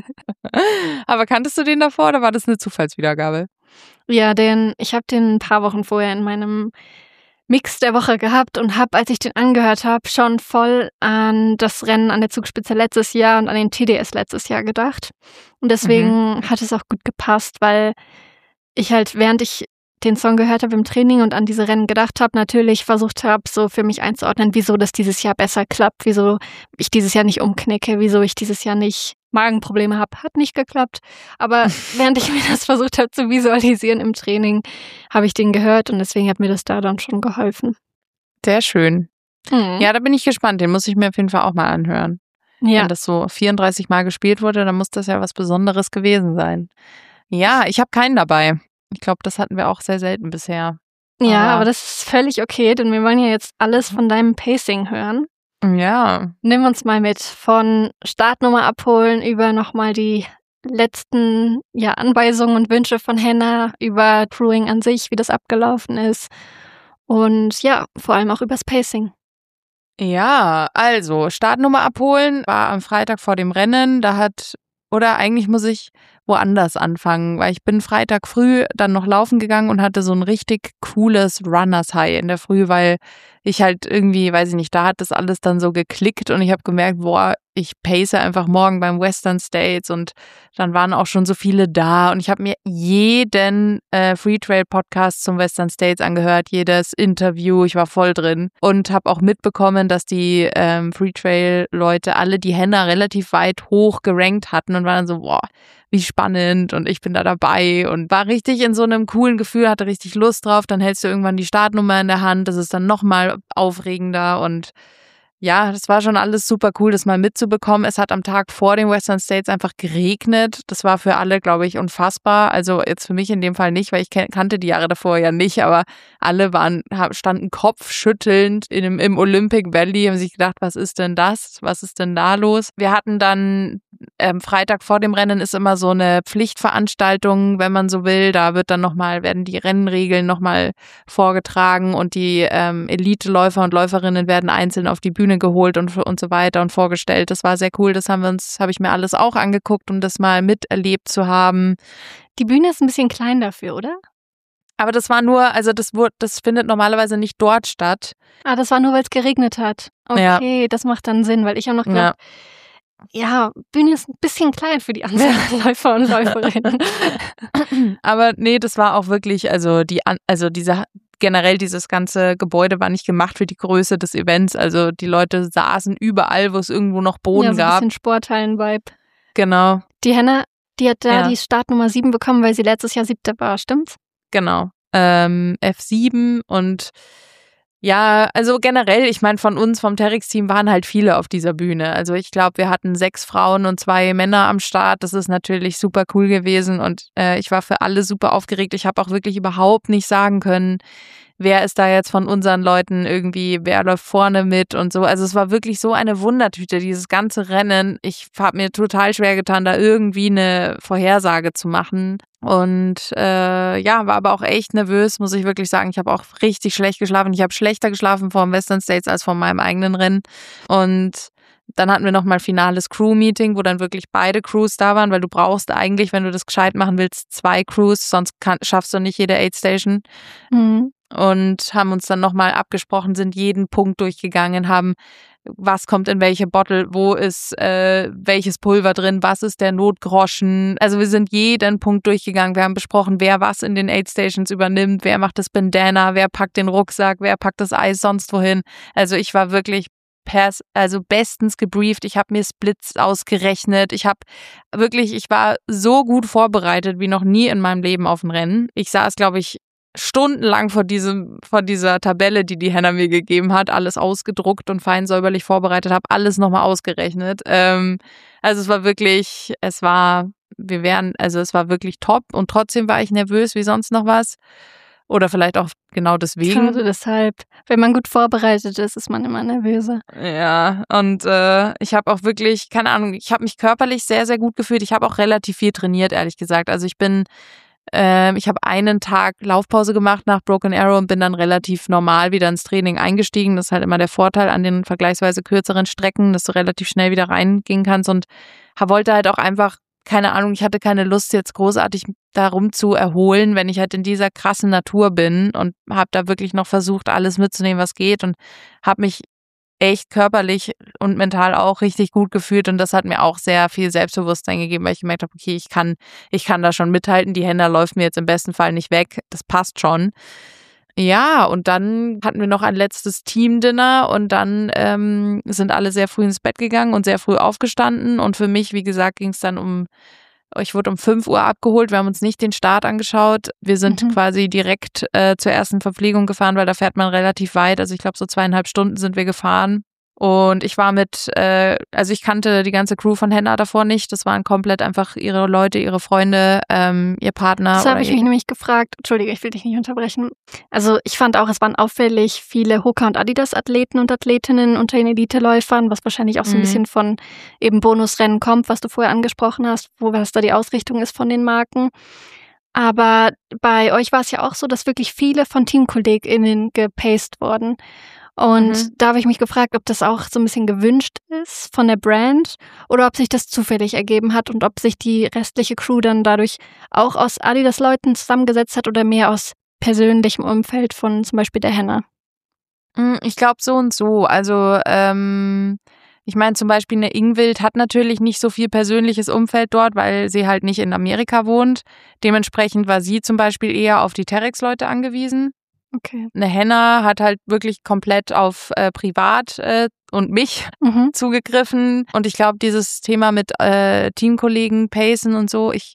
Aber kanntest du den davor oder war das eine Zufallswiedergabe? Ja, ich habe den ein paar Wochen vorher in meinem Mix der Woche gehabt und habe, als ich den angehört habe, schon voll an das Rennen an der Zugspitze letztes Jahr und an den TDS letztes Jahr gedacht. Und deswegen hat es auch gut gepasst, weil ich halt, während ich den Song gehört habe im Training und an diese Rennen gedacht habe, natürlich versucht habe, so für mich einzuordnen, wieso das dieses Jahr besser klappt, wieso ich dieses Jahr nicht umknicke, wieso ich dieses Jahr nicht Magenprobleme habe. Hat nicht geklappt. Aber während ich mir das versucht habe zu visualisieren im Training, habe ich den gehört und deswegen hat mir das da dann schon geholfen. Sehr schön. Ja, da bin ich gespannt. Den muss ich mir auf jeden Fall auch mal anhören. Ja. Wenn das so 34 Mal gespielt wurde, dann muss das ja was Besonderes gewesen sein. Ja, ich habe keinen dabei. Ich glaube, das hatten wir auch sehr selten bisher. Ja, aber das ist völlig okay, denn wir wollen ja jetzt alles von deinem Pacing hören. Ja. Nimm uns mal mit von Startnummer abholen über nochmal die letzten Anweisungen und Wünsche von Henna, über Crewing an sich, wie das abgelaufen ist und ja, vor allem auch übers Pacing. Ja, also Startnummer abholen war am Freitag vor dem Rennen. Eigentlich muss ich woanders anfangen, weil ich bin Freitag früh dann noch laufen gegangen und hatte so ein richtig cooles Runners High in der Früh, weil ich halt irgendwie, weiß ich nicht, da hat das alles dann so geklickt und ich habe gemerkt, boah, ich pace einfach morgen beim Western States und dann waren auch schon so viele da und ich habe mir jeden Freetrail-Podcast zum Western States angehört, jedes Interview, ich war voll drin und habe auch mitbekommen, dass die Freetrail-Leute alle die Henna relativ weit hoch gerankt hatten und waren dann so, boah, wie spannend und ich bin da dabei und war richtig in so einem coolen Gefühl, hatte richtig Lust drauf. Dann hältst du irgendwann die Startnummer in der Hand, das ist dann nochmal aufregender und ja, das war schon alles super cool, das mal mitzubekommen. Es hat am Tag vor den Western States einfach geregnet. Das war für alle, glaube ich, unfassbar. Also jetzt für mich in dem Fall nicht, weil ich kannte die Jahre davor ja nicht, aber alle standen kopfschüttelnd im Olympic Valley, haben sich gedacht, was ist denn das? Was ist denn da los? Wir hatten dann Freitag vor dem Rennen ist immer so eine Pflichtveranstaltung, wenn man so will. Da werden die Rennregeln nochmal vorgetragen und die Elite-Läufer und Läuferinnen werden einzeln auf die Bühne geholt und so weiter und vorgestellt. Das war sehr cool. Das habe ich mir alles auch angeguckt, um das mal miterlebt zu haben. Die Bühne ist ein bisschen klein dafür, oder? Aber das war nur, also das findet normalerweise nicht dort statt. Ah, das war nur, weil es geregnet hat. Okay, das macht dann Sinn, weil ich auch noch gedacht, Bühne ist ein bisschen klein für die anderen Läufer und Läuferinnen. Aber nee, das war auch wirklich, generell dieses ganze Gebäude war nicht gemacht für die Größe des Events. Also die Leute saßen überall, wo es irgendwo noch Boden gab. Ein bisschen Sporthallen-Vibe. Genau. Die Henna, die hat da die Startnummer 7 bekommen, weil sie letztes Jahr 7. war, stimmt's? Genau. F7 und ja, also generell, ich meine, von uns, vom Terex-Team waren halt viele auf dieser Bühne. Also ich glaube, wir hatten 6 Frauen und 2 Männer am Start. Das ist natürlich super cool gewesen und ich war für alle super aufgeregt. Ich habe auch wirklich überhaupt nicht sagen können, wer ist da jetzt von unseren Leuten irgendwie, wer läuft vorne mit und so. Also es war wirklich so eine Wundertüte, dieses ganze Rennen. Ich habe mir total schwer getan, da irgendwie eine Vorhersage zu machen. Und war aber auch echt nervös, muss ich wirklich sagen. Ich habe auch richtig schlecht geschlafen. Ich habe schlechter geschlafen vor dem Western States als vor meinem eigenen Rennen. Und dann hatten wir nochmal finales Crew-Meeting, wo dann wirklich beide Crews da waren, weil du brauchst eigentlich, wenn du das gescheit machen willst, 2 Crews, sonst schaffst du nicht jede Aid-Station. Und haben uns dann nochmal abgesprochen, sind jeden Punkt durchgegangen, haben was kommt in welche Bottle, wo ist welches Pulver drin, was ist der Notgroschen. Also wir sind jeden Punkt durchgegangen. Wir haben besprochen, wer was in den Aid-Stations übernimmt, wer macht das Bandana, wer packt den Rucksack, wer packt das Eis sonst wohin. Also ich war wirklich bestens gebrieft. Ich habe mir Splits ausgerechnet. Ich war so gut vorbereitet wie noch nie in meinem Leben auf ein Rennen. Ich saß, glaube ich, stundenlang vor dieser Tabelle, die Hannah mir gegeben hat, alles ausgedruckt und fein säuberlich vorbereitet, habe alles nochmal ausgerechnet. Also es war wirklich top und trotzdem war ich nervös wie sonst noch was. Oder vielleicht auch genau deswegen. Gerade deshalb. Wenn man gut vorbereitet ist man immer nervöser. Ja, und ich habe auch wirklich, keine Ahnung, ich habe mich körperlich sehr, sehr gut gefühlt. Ich habe auch relativ viel trainiert, ehrlich gesagt. Also ich habe einen Tag Laufpause gemacht nach Broken Arrow und bin dann relativ normal wieder ins Training eingestiegen. Das ist halt immer der Vorteil an den vergleichsweise kürzeren Strecken, dass du relativ schnell wieder reingehen kannst und wollte halt auch einfach, keine Ahnung, ich hatte keine Lust jetzt großartig darum zu erholen, wenn ich halt in dieser krassen Natur bin und habe da wirklich noch versucht, alles mitzunehmen, was geht und habe mich echt körperlich und mental auch richtig gut gefühlt und das hat mir auch sehr viel Selbstbewusstsein gegeben, weil ich gemerkt habe, okay, ich kann da schon mithalten, die Hannah läuft mir jetzt im besten Fall nicht weg, das passt schon. Ja, und dann hatten wir noch ein letztes Team-Dinner und dann sind alle sehr früh ins Bett gegangen und sehr früh aufgestanden und für mich, wie gesagt, ging es dann ich wurde um 5 Uhr abgeholt, wir haben uns nicht den Start angeschaut, wir sind quasi direkt zur ersten Verpflegung gefahren, weil da fährt man relativ weit, also ich glaube so 2,5 Stunden sind wir gefahren. Und ich war also ich kannte die ganze Crew von Hannah davor nicht. Das waren komplett einfach ihre Leute, ihre Freunde, ihr Partner. Das habe ich mich nämlich gefragt. Entschuldige, ich will dich nicht unterbrechen. Also ich fand auch, es waren auffällig viele Hoka- und Adidas-Athleten und Athletinnen unter den Eliteläufern, was wahrscheinlich auch so ein bisschen von eben Bonusrennen kommt, was du vorher angesprochen hast, was da die Ausrichtung ist von den Marken. Aber bei euch war es ja auch so, dass wirklich viele von TeamkollegInnen gepaced wurden. Und da habe ich mich gefragt, ob das auch so ein bisschen gewünscht ist von der Brand oder ob sich das zufällig ergeben hat und ob sich die restliche Crew dann dadurch auch aus Adidas-Leuten zusammengesetzt hat oder mehr aus persönlichem Umfeld von zum Beispiel der Hannah. Ich glaube so und so. Also ich meine zum Beispiel eine Ingvild hat natürlich nicht so viel persönliches Umfeld dort, weil sie halt nicht in Amerika wohnt. Dementsprechend war sie zum Beispiel eher auf die Terex-Leute angewiesen. Okay. Eine Hannah hat halt wirklich komplett auf privat und mich zugegriffen. Und ich glaube, dieses Thema mit Teamkollegen, Pacen und so, ich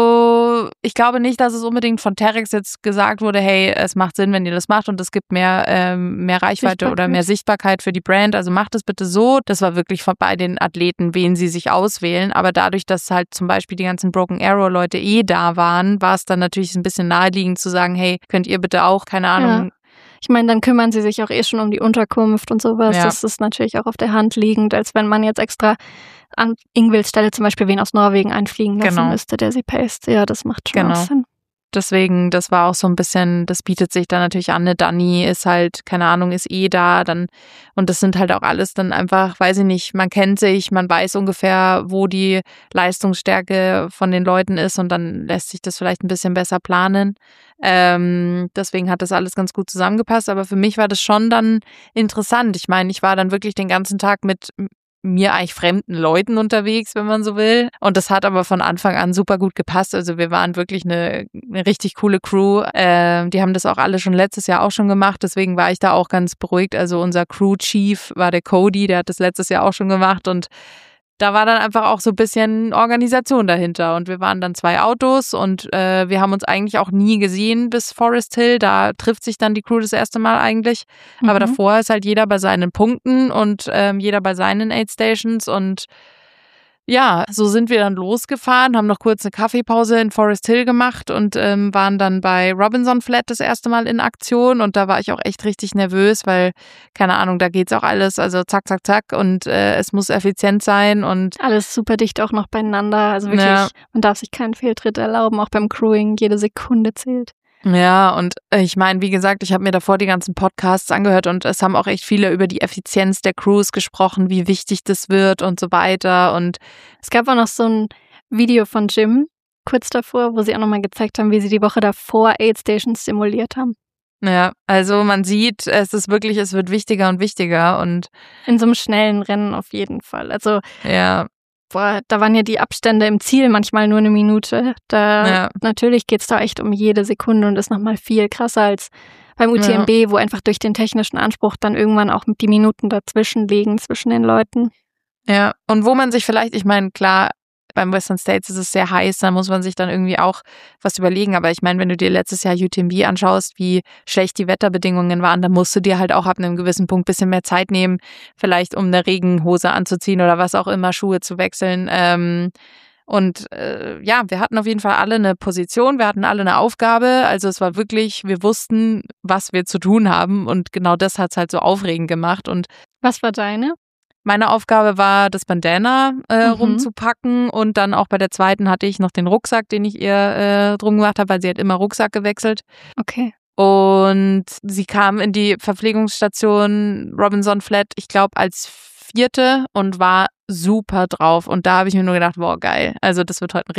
glaube nicht, dass es unbedingt von Terex jetzt gesagt wurde, hey, es macht Sinn, wenn ihr das macht und es gibt mehr Reichweite oder mehr Sichtbarkeit für die Brand. Also macht es bitte so. Das war wirklich bei den Athleten, wen sie sich auswählen. Aber dadurch, dass halt zum Beispiel die ganzen Broken Arrow Leute da waren, war es dann natürlich ein bisschen naheliegend zu sagen, hey, könnt ihr bitte auch, keine Ahnung. Ja. Ich meine, dann kümmern sie sich auch schon um die Unterkunft und sowas. Ja. Das ist natürlich auch auf der Hand liegend, als wenn man jetzt extra an Ingvilds Stelle zum Beispiel wen aus Norwegen einfliegen lassen müsste, der sie paced. Ja, das macht schon auch Sinn. Deswegen, das war auch so ein bisschen, das bietet sich dann natürlich an. Eine Dani ist halt, keine Ahnung, ist da dann. Und das sind halt auch alles dann einfach, weiß ich nicht, man kennt sich, man weiß ungefähr, wo die Leistungsstärke von den Leuten ist und dann lässt sich das vielleicht ein bisschen besser planen. Deswegen hat das alles ganz gut zusammengepasst. Aber für mich war das schon dann interessant. Ich meine, ich war dann wirklich den ganzen Tag mit mir eigentlich fremden Leuten unterwegs, wenn man so will. Und das hat aber von Anfang an super gut gepasst. Also wir waren wirklich eine richtig coole Crew. Die haben das auch alle schon letztes Jahr auch schon gemacht. Deswegen war ich da auch ganz beruhigt. Also unser Crew-Chief war der Cody, der hat das letztes Jahr auch schon gemacht. Und da war dann einfach auch so ein bisschen Organisation dahinter. Und wir waren dann 2 Autos und wir haben uns eigentlich auch nie gesehen bis Forest Hill. Da trifft sich dann die Crew das erste Mal eigentlich. Aber davor ist halt jeder bei seinen Punkten und jeder bei seinen Aid-Stations. Und ja, so sind wir dann losgefahren, haben noch kurz eine Kaffeepause in Forest Hill gemacht und waren dann bei Robinson Flat das erste Mal in Aktion. Und da war ich auch echt richtig nervös, weil, keine Ahnung, da geht's auch alles, also zack, zack, zack und es muss effizient sein und alles super dicht auch noch beieinander. Also wirklich, man darf sich keinen Fehltritt erlauben, auch beim Crewing, jede Sekunde zählt. Ja, und ich meine, wie gesagt, ich habe mir davor die ganzen Podcasts angehört und es haben auch echt viele über die Effizienz der Crews gesprochen, wie wichtig das wird und so weiter. Und es gab auch noch so ein Video von Jim kurz davor, wo sie auch nochmal gezeigt haben, wie sie die Woche davor Aid Stations simuliert haben. Ja, also man sieht, es wird wichtiger und wichtiger und in so einem schnellen Rennen auf jeden Fall. Also ja, da waren ja die Abstände im Ziel manchmal nur 1 Minute. Natürlich geht's da echt um jede Sekunde und ist nochmal viel krasser als beim UTMB, wo einfach durch den technischen Anspruch dann irgendwann auch die Minuten dazwischen liegen, zwischen den Leuten. Ja, und wo man sich vielleicht, ich meine, klar, beim Western States ist es sehr heiß, da muss man sich dann irgendwie auch was überlegen. Aber ich meine, wenn du dir letztes Jahr UTMB anschaust, wie schlecht die Wetterbedingungen waren, dann musst du dir halt auch ab einem gewissen Punkt ein bisschen mehr Zeit nehmen, vielleicht um eine Regenhose anzuziehen oder was auch immer, Schuhe zu wechseln. Wir hatten auf jeden Fall alle eine Position, wir hatten alle eine Aufgabe. Also es war wirklich, wir wussten, was wir zu tun haben und genau das hat es halt so aufregend gemacht. Und was war deine? Meine Aufgabe war, das Bandana rumzupacken und dann auch bei der zweiten hatte ich noch den Rucksack, den ich ihr drum gemacht habe, weil sie hat immer Rucksack gewechselt. Okay. Und sie kam in die Verpflegungsstation Robinson Flat, ich glaube als 4. und war super drauf. Und da habe ich mir nur gedacht, boah, geil. Also das wird heute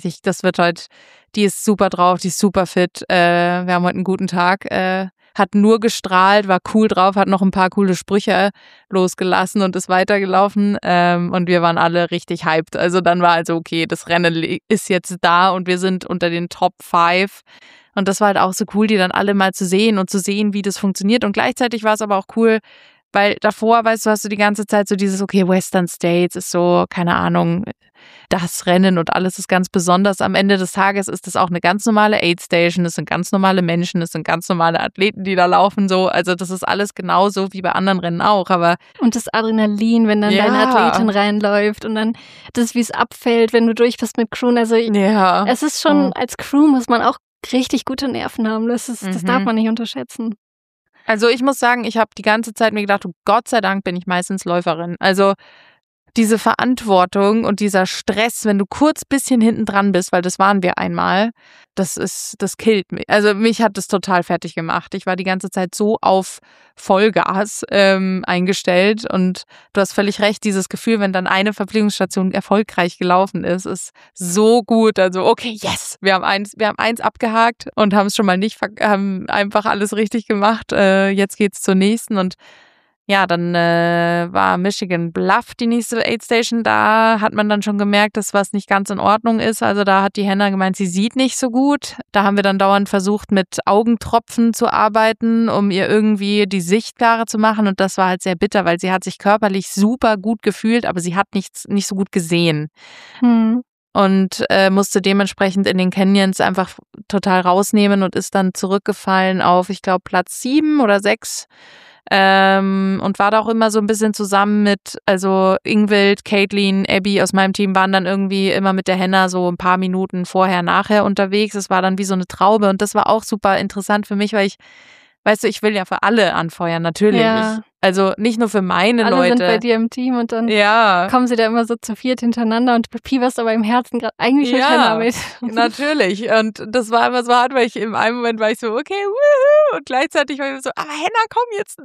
die ist super drauf, die ist super fit. Wir haben heute einen guten Tag. Hat nur gestrahlt, war cool drauf, hat noch ein paar coole Sprüche losgelassen und ist weitergelaufen. Und wir waren alle richtig hyped. Also dann war also okay, das Rennen ist jetzt da und wir sind unter den Top 5. Und das war halt auch so cool, die dann alle mal zu sehen und zu sehen, wie das funktioniert. Und gleichzeitig war es aber auch cool, weil davor, weißt du, hast du die ganze Zeit so dieses, okay, Western States ist so, keine Ahnung, das Rennen und alles ist ganz besonders. Am Ende des Tages ist das auch eine ganz normale Aid Station, es sind ganz normale Menschen, es sind ganz normale Athleten, die da laufen, so. Also das ist alles genauso wie bei anderen Rennen auch, aber. Und das Adrenalin, wenn dann deine Athletin reinläuft und dann das, wie es abfällt, wenn du durch bist mit Crew. Also es ist schon, als Crew muss man auch richtig gute Nerven haben. Das darf man nicht unterschätzen. Also ich muss sagen, ich habe die ganze Zeit mir gedacht, oh Gott sei Dank bin ich meistens Läuferin. Also diese Verantwortung und dieser Stress, wenn du kurz bisschen hinten dran bist, weil das waren wir einmal, das killt mich. Also mich hat das total fertig gemacht. Ich war die ganze Zeit so auf Vollgas eingestellt und du hast völlig recht, dieses Gefühl, wenn dann eine Verpflegungsstation erfolgreich gelaufen ist so gut. Also okay, yes, wir haben eins abgehakt und haben es schon mal haben einfach alles richtig gemacht. Jetzt geht's zur nächsten und ja, dann war Michigan Bluff die nächste Aid Station. Da hat man dann schon gemerkt, dass was nicht ganz in Ordnung ist. Also da hat die Hannah gemeint, sie sieht nicht so gut. Da haben wir dann dauernd versucht, mit Augentropfen zu arbeiten, um ihr irgendwie die Sicht klarer zu machen. Und das war halt sehr bitter, weil sie hat sich körperlich super gut gefühlt, aber sie hat nicht so gut gesehen. Und musste dementsprechend in den Canyons einfach total rausnehmen und ist dann zurückgefallen auf, ich glaube, Platz 7 oder 6. Und war da auch immer so ein bisschen zusammen mit, also Ingvild, Caitlin, Abby aus meinem Team waren dann irgendwie immer mit der Hannah so ein paar Minuten vorher, nachher unterwegs. Es war dann wie so eine Traube und das war auch super interessant für mich, weil ich will ja für alle anfeuern, natürlich. Ja. Also nicht nur für meine alle Leute. Alle sind bei dir im Team und dann kommen sie da immer so zu 4 hintereinander und pieperst aber im Herzen gerade eigentlich mit Hannah mit. Natürlich. Und das war immer so hart, weil ich in einem Moment war ich so, okay, wuhu, und gleichzeitig war ich so, aber Hannah, komm jetzt.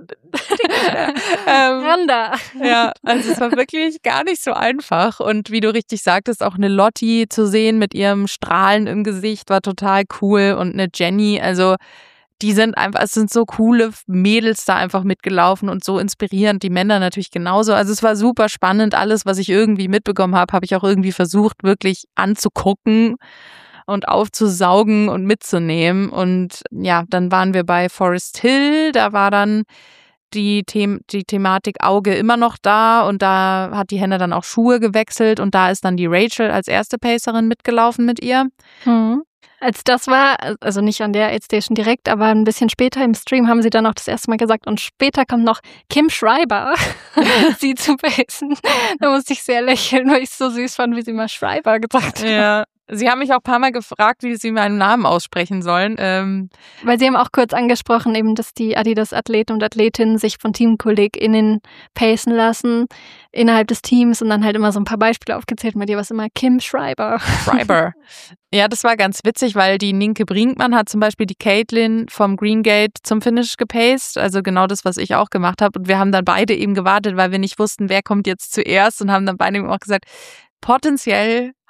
Randa. Ja, also es war wirklich gar nicht so einfach. Und wie du richtig sagtest, auch eine Lotti zu sehen mit ihrem Strahlen im Gesicht war total cool und eine Jenny, also es sind so coole Mädels da einfach mitgelaufen und so inspirierend, die Männer natürlich genauso. Also es war super spannend, alles, was ich irgendwie mitbekommen habe ich auch irgendwie versucht, wirklich anzugucken und aufzusaugen und mitzunehmen. Und ja, dann waren wir bei Forest Hill, da war dann die Thematik Auge immer noch da und da hat die Hannah dann auch Schuhe gewechselt und da ist dann die Rachel als erste Pacerin mitgelaufen mit ihr. Als das war, also nicht an der Aid Station direkt, aber ein bisschen später im Stream haben sie dann auch das erste Mal gesagt und später kommt noch Kim Schreiber, sie zu pacen. Da musste ich sehr lächeln, weil ich es so süß fand, wie sie mal Schreiber gesagt hat. Ja. Sie haben mich auch ein paar Mal gefragt, wie sie meinen Namen aussprechen sollen. Weil sie haben auch kurz angesprochen, eben, dass die Adidas-Athleten und Athletinnen sich von TeamkollegInnen pacen lassen innerhalb des Teams und dann halt immer so ein paar Beispiele aufgezählt. Bei dir war es immer Kim Schreiber. Ja, das war ganz witzig, weil die Nienke Brinkmann hat zum Beispiel die Caitlin vom Green Gate zum Finish gepaced. Also genau das, was ich auch gemacht habe. Und wir haben dann beide eben gewartet, weil wir nicht wussten, wer kommt jetzt zuerst und haben dann beide auch gesagt, potenziell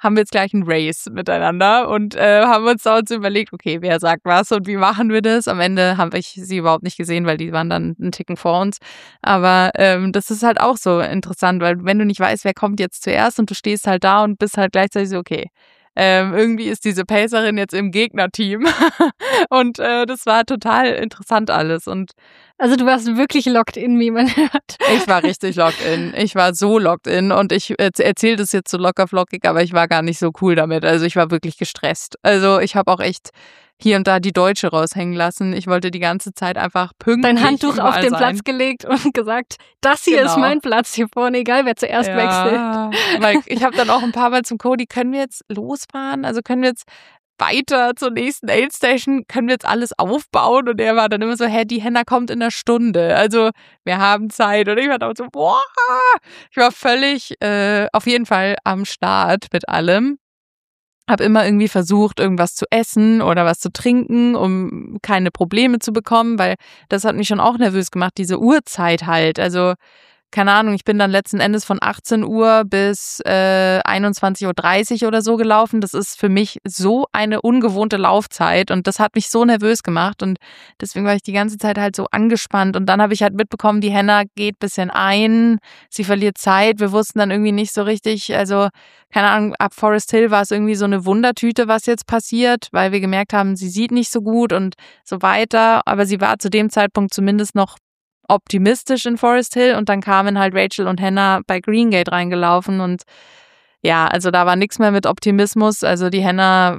haben wir jetzt gleich ein Race miteinander und haben uns da überlegt, okay, wer sagt was und wie machen wir das? Am Ende habe ich sie überhaupt nicht gesehen, weil die waren dann einen Ticken vor uns. Aber das ist halt auch so interessant, weil wenn du nicht weißt, wer kommt jetzt zuerst und du stehst halt da und bist halt gleichzeitig so, okay, irgendwie ist diese Pacerin jetzt im Gegnerteam und das war total interessant alles und also du warst wirklich locked in, wie man hört. Ich war richtig locked in. Ich war so locked in und ich erzähle das jetzt so locker flockig, aber ich war gar nicht so cool damit. Also ich war wirklich gestresst. Also ich habe auch echt hier und da die Deutsche raushängen lassen. Ich wollte die ganze Zeit einfach pünktlich dein Handtuch auf den sein. Platz gelegt und gesagt, das hier ist mein Platz hier vorne, egal wer zuerst wechselt. Weil ich habe dann auch ein paar Mal zum Cody, können wir jetzt losfahren? Also können wir jetzt weiter zur nächsten Aid Station, können wir jetzt alles aufbauen? Und er war dann immer so, die Henna kommt in einer Stunde. Also wir haben Zeit. Und ich war dann so, boah, ich war völlig auf jeden Fall am Start mit allem. Habe immer irgendwie versucht, irgendwas zu essen oder was zu trinken, um keine Probleme zu bekommen, weil das hat mich schon auch nervös gemacht, diese Uhrzeit halt. Also keine Ahnung, ich bin dann letzten Endes von 18 Uhr bis 21.30 Uhr oder so gelaufen. Das ist für mich so eine ungewohnte Laufzeit und das hat mich so nervös gemacht und deswegen war ich die ganze Zeit halt so angespannt und dann habe ich halt mitbekommen, die Henna geht ein bisschen ein, sie verliert Zeit. Wir wussten dann irgendwie nicht so richtig, also keine Ahnung, ab Forest Hill war es irgendwie so eine Wundertüte, was jetzt passiert, weil wir gemerkt haben, sie sieht nicht so gut und so weiter, aber sie war zu dem Zeitpunkt zumindest noch optimistisch in Forest Hill und dann kamen halt Rachel und Henna bei Green Gate reingelaufen und ja, also da war nichts mehr mit Optimismus. Also die Henna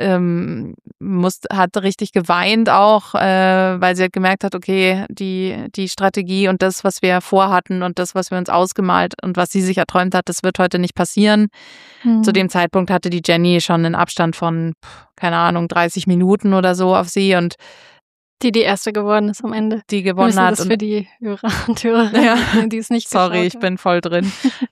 hat richtig geweint auch, weil sie halt gemerkt hat, okay, die Strategie und das, was wir vorhatten und das, was wir uns ausgemalt und was sie sich erträumt hat, das wird heute nicht passieren. Zu dem Zeitpunkt hatte die Jenny schon einen Abstand von, keine Ahnung, 30 Minuten oder so auf sie und die erste geworden ist am Ende. Die gewonnen hat. Das für die Hörer und Hörerinnen, die es nicht geschaut haben. Sorry, ich bin voll drin.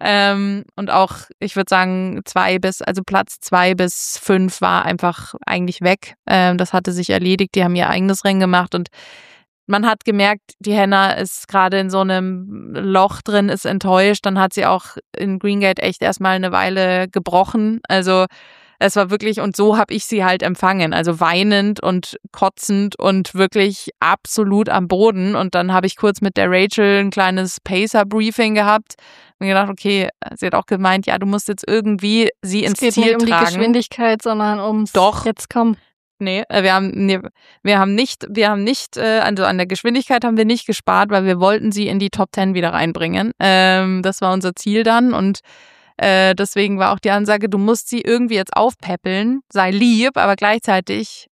Und auch, ich würde sagen, Platz 2 bis 5 war einfach eigentlich weg. Das hatte sich erledigt, die haben ihr eigenes Rennen gemacht und man hat gemerkt, die Henna ist gerade in so einem Loch drin, ist enttäuscht. Dann hat sie auch in Green Gate echt erstmal eine Weile gebrochen. Also es war wirklich, und so habe ich sie halt empfangen, also weinend und kotzend und wirklich absolut am Boden. Und dann habe ich kurz mit der Rachel ein kleines Pacer-Briefing gehabt und gedacht, okay, sie hat auch gemeint, ja, du musst jetzt irgendwie sie ins Ziel tragen. Es geht nicht um die Geschwindigkeit, sondern ums Doch. Jetzt komm. Nee, wir haben nicht, also an der Geschwindigkeit haben wir nicht gespart, weil wir wollten sie in die Top 10 wieder reinbringen. Das war unser Ziel dann und deswegen war auch die Ansage, du musst sie irgendwie jetzt aufpäppeln, sei lieb, aber gleichzeitig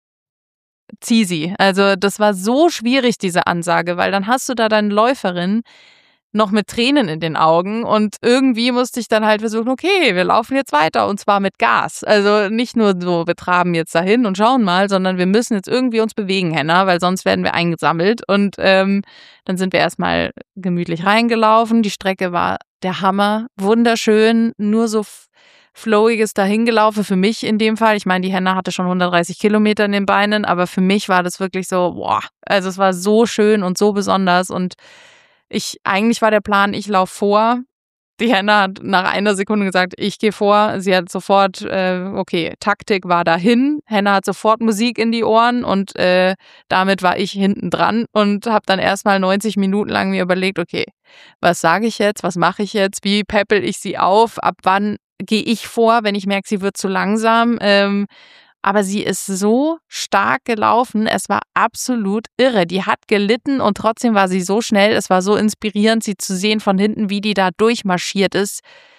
zieh sie. Also das war so schwierig, diese Ansage, weil dann hast du da deine Läuferin noch mit Tränen in den Augen und irgendwie musste ich dann halt versuchen, okay, wir laufen jetzt weiter und zwar mit Gas. Also nicht nur so, wir traben jetzt dahin und schauen mal, sondern wir müssen jetzt irgendwie uns bewegen, Henna, weil sonst werden wir eingesammelt und dann sind wir erstmal gemütlich reingelaufen. Die Strecke war der Hammer, wunderschön, nur so flowiges dahingelaufen für mich in dem Fall. Ich meine, die Henna hatte schon 130 Kilometer in den Beinen, aber für mich war das wirklich so, boah, also es war so schön und so besonders und eigentlich war der Plan, ich laufe vor. Die Henna hat nach einer Sekunde gesagt, ich gehe vor. Sie hat sofort, okay, Taktik war dahin. Henna hat sofort Musik in die Ohren und damit war ich hinten dran und habe dann erstmal 90 Minuten lang mir überlegt, okay, was sage ich jetzt, was mache ich jetzt, wie peppel ich sie auf, ab wann gehe ich vor, wenn ich merke, sie wird zu langsam. Aber sie ist so stark gelaufen, es war absolut irre. Die hat gelitten und trotzdem war sie so schnell. Es war so inspirierend, sie zu sehen von hinten, wie die da durchmarschiert ist.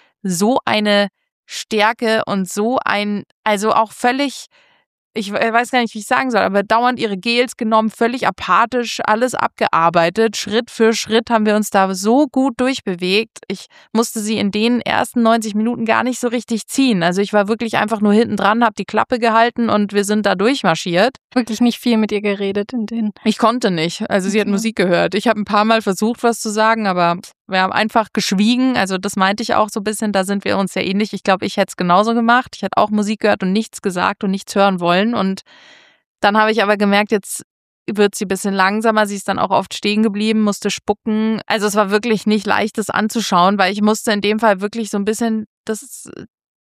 So eine Stärke und so also auch völlig, ich weiß gar nicht, wie ich sagen soll, aber dauernd ihre Gels genommen, völlig apathisch, alles abgearbeitet. Schritt für Schritt haben wir uns da so gut durchbewegt. Ich musste sie in den ersten 90 Minuten gar nicht so richtig ziehen. Also ich war wirklich einfach nur hinten dran, habe die Klappe gehalten und wir sind da durchmarschiert. Wirklich nicht viel mit ihr geredet in den... Ich konnte nicht. Also sie hat Musik gehört. Ich habe ein paar Mal versucht, was zu sagen, aber wir haben einfach geschwiegen. Also das meinte ich auch so ein bisschen, da sind wir uns ja ähnlich. Ich glaube, ich hätte es genauso gemacht. Ich hätte auch Musik gehört und nichts gesagt und nichts hören wollen. Und dann habe ich aber gemerkt, jetzt wird sie ein bisschen langsamer. Sie ist dann auch oft stehen geblieben, musste spucken. Also es war wirklich nicht leicht, das anzuschauen, weil ich musste in dem Fall wirklich so ein bisschen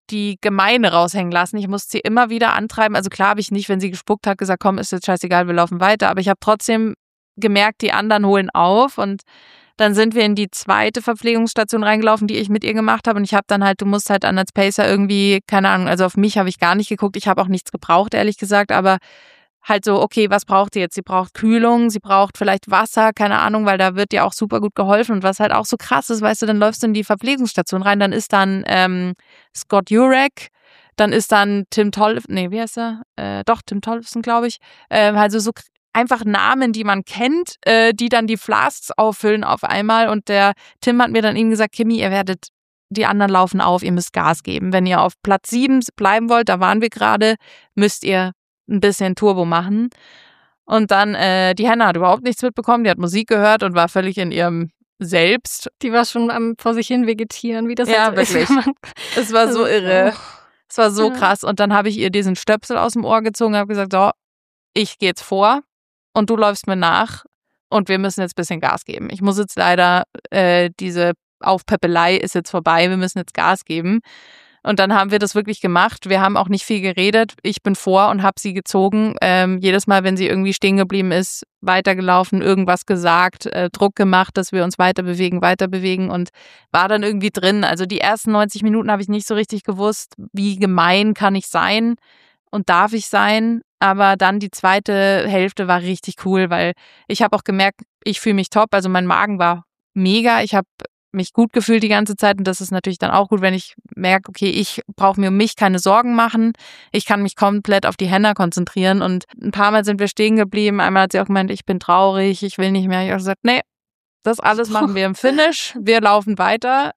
die Gemeine raushängen lassen. Ich musste sie immer wieder antreiben. Also klar habe ich nicht, wenn sie gespuckt hat, gesagt, komm, ist jetzt scheißegal, wir laufen weiter. Aber ich habe trotzdem gemerkt, die anderen holen auf. Und dann sind wir in die zweite Verpflegungsstation reingelaufen, die ich mit ihr gemacht habe. Und ich habe dann halt, du musst halt dann als Pacer irgendwie, keine Ahnung, also auf mich habe ich gar nicht geguckt. Ich habe auch nichts gebraucht, ehrlich gesagt. Aber halt so, okay, was braucht sie jetzt? Sie braucht Kühlung, sie braucht vielleicht Wasser, keine Ahnung, weil da wird ihr auch super gut geholfen. Und was halt auch so krass ist, weißt du, dann läufst du in die Verpflegungsstation rein, dann ist dann Scott Jurek, dann ist dann Tim Tollefson, wie heißt er? Tim Tollefson, glaube ich. Also so einfach Namen, die man kennt, die dann die Flasks auffüllen auf einmal. Und der Tim hat mir dann eben gesagt, Kimi, die anderen laufen auf, ihr müsst Gas geben. Wenn ihr auf Platz 7 bleiben wollt, da waren wir gerade, müsst ihr ein bisschen Turbo machen. Und dann, die Hannah hat überhaupt nichts mitbekommen, die hat Musik gehört und war völlig in ihrem Selbst. Die war schon am vor sich hin vegetieren, wie das ja, halt so wirklich. ist. Es war so irre. Es war so krass. Und dann habe ich ihr diesen Stöpsel aus dem Ohr gezogen und habe gesagt, so, ich gehe jetzt vor und du läufst mir nach und wir müssen jetzt ein bisschen Gas geben. Ich muss jetzt leider, diese Aufpeppelei ist jetzt vorbei, wir müssen jetzt Gas geben. Und dann haben wir das wirklich gemacht. Wir haben auch nicht viel geredet. Ich bin vor und habe sie gezogen. Jedes Mal, wenn sie irgendwie stehen geblieben ist, weitergelaufen, irgendwas gesagt, Druck gemacht, dass wir uns weiter bewegen und war dann irgendwie drin. Also die ersten 90 Minuten habe ich nicht so richtig gewusst, wie gemein kann ich sein und darf ich sein. Aber dann die zweite Hälfte war richtig cool, weil ich habe auch gemerkt, ich fühle mich top. Also mein Magen war mega. Ich habe mich gut gefühlt die ganze Zeit und das ist natürlich dann auch gut, wenn ich merke, okay, ich brauche mir um mich keine Sorgen machen, ich kann mich komplett auf die Hannah konzentrieren und ein paar Mal sind wir stehen geblieben, einmal hat sie auch gemeint, ich bin traurig, ich will nicht mehr, ich habe auch gesagt, nee, das alles machen wir im Finish, wir laufen weiter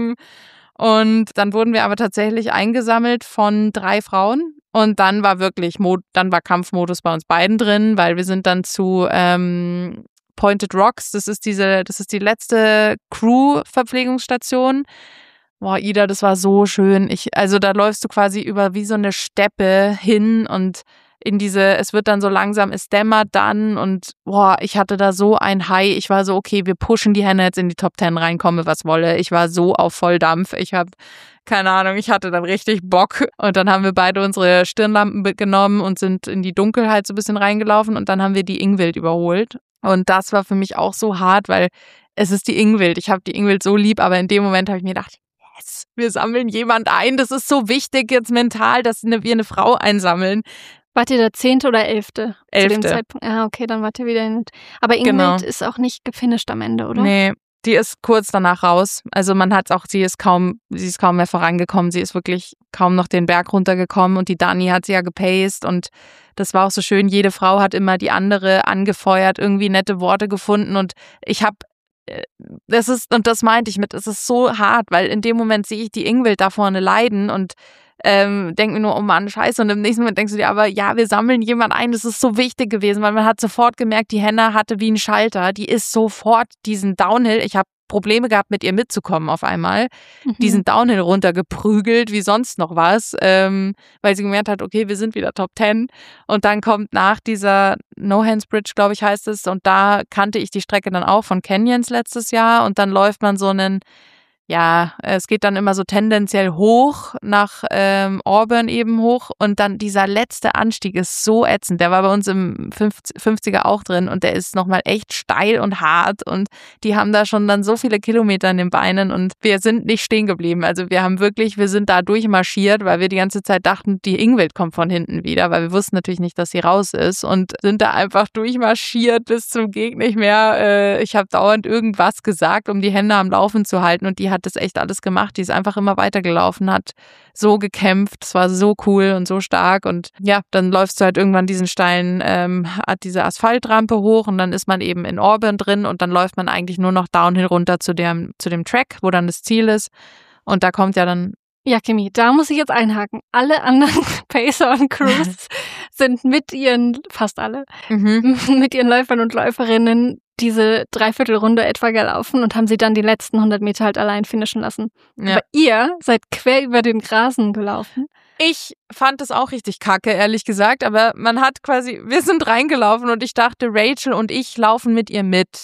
und dann wurden wir aber tatsächlich eingesammelt von 3 Frauen und dann war wirklich, dann war Kampfmodus bei uns beiden drin, weil wir sind dann zu Pointed Rocks, das ist die letzte Crew-Verpflegungsstation. Boah, Ida, das war so schön. Also da läufst du quasi über wie so eine Steppe hin und es wird dann so langsam, es dämmert dann und boah, ich hatte da so ein High. Ich war so, okay, wir pushen die Hannah jetzt in die Top 10 rein, komme was wolle. Ich war so auf Volldampf. Ich habe, keine Ahnung, ich hatte dann richtig Bock. Und dann haben wir beide unsere Stirnlampen genommen und sind in die Dunkelheit so ein bisschen reingelaufen und dann haben wir die Ingvild überholt. Und das war für mich auch so hart, weil es ist die Ingvild. Ich habe die Ingvild so lieb, aber in dem Moment habe ich mir gedacht, yes, wir sammeln jemand ein. Das ist so wichtig jetzt mental, dass wir eine Frau einsammeln. Wart ihr der 10. oder 11.? 11. Zu dem Zeitpunkt? Ah, okay, dann wart ihr wieder in. Aber Ingvild ist auch nicht gefinisht am Ende, oder? Nee, die ist kurz danach raus. Also man hat auch, sie ist kaum mehr vorangekommen. Sie ist wirklich kaum noch den Berg runtergekommen und die Dani hat sie ja gepaced und das war auch so schön. Jede Frau hat immer die andere angefeuert, irgendwie nette Worte gefunden und das meinte ich mit, es ist so hart, weil in dem Moment sehe ich die Ingvild da vorne leiden und denke mir nur, oh Mann, scheiße. Und im nächsten Moment denkst du dir aber, ja, wir sammeln jemanden ein, das ist so wichtig gewesen, weil man hat sofort gemerkt, die Hannah hatte wie einen Schalter, die ist sofort diesen Downhill, ich habe Probleme gehabt, mit ihr mitzukommen auf einmal, diesen Downhill runtergeprügelt, wie sonst noch was, weil sie gemerkt hat, okay, wir sind wieder Top 10 und dann kommt nach dieser No-Hands Bridge, glaube ich, heißt es, und da kannte ich die Strecke dann auch von Canyons letztes Jahr und dann läuft man so einen, ja, es geht dann immer so tendenziell hoch, nach Auburn eben hoch und dann dieser letzte Anstieg ist so ätzend, der war bei uns im 50er auch drin und der ist nochmal echt steil und hart und die haben da schon dann so viele Kilometer in den Beinen und wir sind nicht stehen geblieben, also wir sind da durchmarschiert, weil wir die ganze Zeit dachten, die Ingvild kommt von hinten wieder, weil wir wussten natürlich nicht, dass sie raus ist und sind da einfach durchmarschiert bis zum Geht nicht mehr. Ich habe dauernd irgendwas gesagt, um die Hände am Laufen zu halten und die hat das echt alles gemacht. Die ist einfach immer weitergelaufen, hat so gekämpft. Es war so cool und so stark. Und ja, dann läufst du halt irgendwann diesen steilen, diese Asphaltrampe hoch und dann ist man eben in Auburn drin und dann läuft man eigentlich nur noch Downhill runter zu dem Track, wo dann das Ziel ist. Und da kommt ja dann. Ja, Kimi, da muss ich jetzt einhaken. Alle anderen Pacer und Crews sind fast alle, mit ihren Läufern und Läuferinnen diese Dreiviertelrunde etwa gelaufen und haben sie dann die letzten 100 Meter halt allein finishen lassen. Ja. Aber ihr seid quer über den Grasen gelaufen. Ich fand das auch richtig kacke, ehrlich gesagt, aber wir sind reingelaufen und ich dachte, Rachel und ich laufen mit ihr mit.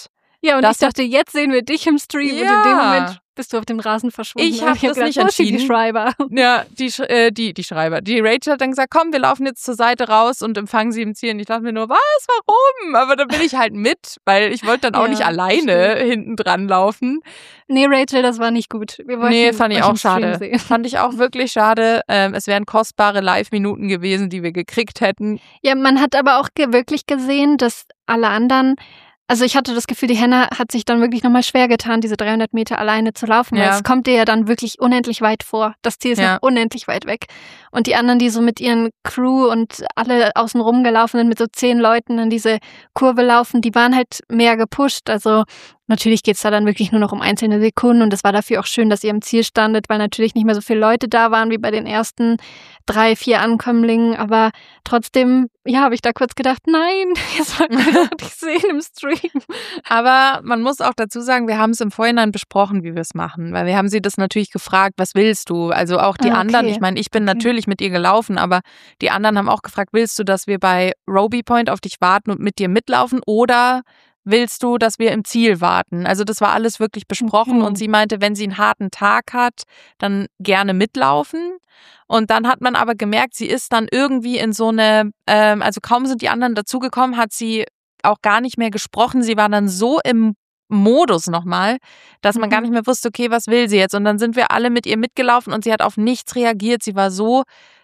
Ja, und ich dachte, jetzt sehen wir dich im Stream und in dem Moment bist du auf dem Rasen verschwunden. Ich habe das nicht entschieden. Die Schreiber. Ja, die Schreiber. Die Rachel hat dann gesagt, komm, wir laufen jetzt zur Seite raus und empfangen sie im Ziel. Und ich dachte mir nur, was, warum? Aber da bin ich halt mit, weil ich wollte dann auch nicht alleine hinten dran laufen. Nee, Rachel, das war nicht gut. Fand ich auch schade. Fand ich auch wirklich schade. Es wären kostbare Live-Minuten gewesen, die wir gekriegt hätten. Ja, man hat aber auch wirklich gesehen, dass alle anderen... Also ich hatte das Gefühl, die Hannah hat sich dann wirklich nochmal schwer getan, diese 300 Meter alleine zu laufen, weil es kommt ihr ja dann wirklich unendlich weit vor. Das Ziel ist noch unendlich weit weg. Und die anderen, die so mit ihren Crew und alle außen rum gelaufen sind, mit so 10 Leuten in diese Kurve laufen, die waren halt mehr gepusht. Also natürlich geht's da dann wirklich nur noch um einzelne Sekunden und es war dafür auch schön, dass ihr im Ziel standet, weil natürlich nicht mehr so viele Leute da waren wie bei den ersten 3, 4 Ankömmlingen, aber trotzdem, habe ich da kurz gedacht, nein, jetzt wollten wir doch nicht sehen im Stream. Aber man muss auch dazu sagen, wir haben es im Vorhinein besprochen, wie wir es machen, weil wir haben sie das natürlich gefragt, was willst du? Also auch die anderen, ich meine, ich bin natürlich mit ihr gelaufen, aber die anderen haben auch gefragt, willst du, dass wir bei Robie Point auf dich warten und mit dir mitlaufen oder willst du, dass wir im Ziel warten? Also das war alles wirklich besprochen und sie meinte, wenn sie einen harten Tag hat, dann gerne mitlaufen. Und dann hat man aber gemerkt, sie ist dann irgendwie in so eine, also kaum sind die anderen dazugekommen, hat sie auch gar nicht mehr gesprochen. Sie war dann so im Modus nochmal, dass man gar nicht mehr wusste, okay, was will sie jetzt? Und dann sind wir alle mit ihr mitgelaufen und sie hat auf nichts reagiert. Sie war so,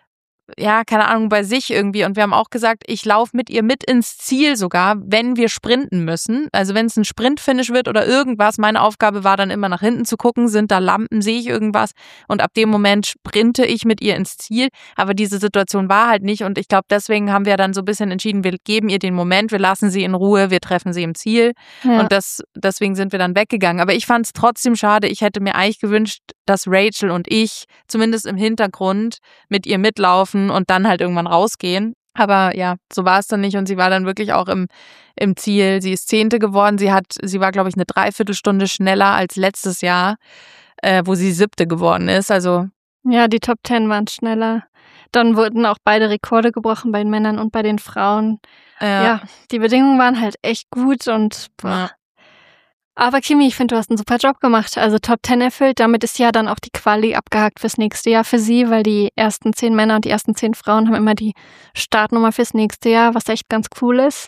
keine Ahnung, bei sich irgendwie. Und wir haben auch gesagt, ich laufe mit ihr mit ins Ziel sogar, wenn wir sprinten müssen. Also wenn es ein Sprintfinish wird oder irgendwas. Meine Aufgabe war dann immer nach hinten zu gucken, sind da Lampen, sehe ich irgendwas. Und ab dem Moment sprinte ich mit ihr ins Ziel. Aber diese Situation war halt nicht. Und ich glaube, deswegen haben wir dann so ein bisschen entschieden, wir geben ihr den Moment, wir lassen sie in Ruhe, wir treffen sie im Ziel. Ja. Und deswegen sind wir dann weggegangen. Aber ich fand es trotzdem schade. Ich hätte mir eigentlich gewünscht, dass Rachel und ich zumindest im Hintergrund mit ihr mitlaufen und dann halt irgendwann rausgehen. Aber ja, so war es dann nicht und sie war dann wirklich auch im Ziel. Sie ist 10. geworden. Sie war, glaube ich, eine Dreiviertelstunde schneller als letztes Jahr, wo sie 7. geworden ist. Also ja, die Top 10 waren schneller. Dann wurden auch beide Rekorde gebrochen bei den Männern und bei den Frauen. Ja, die Bedingungen waren halt echt gut und Aber Kimi, ich finde, du hast einen super Job gemacht. Also Top 10 erfüllt. Damit ist ja dann auch die Quali abgehakt fürs nächste Jahr für sie, weil die ersten 10 Männer und die ersten 10 Frauen haben immer die Startnummer fürs nächste Jahr, was echt ganz cool ist.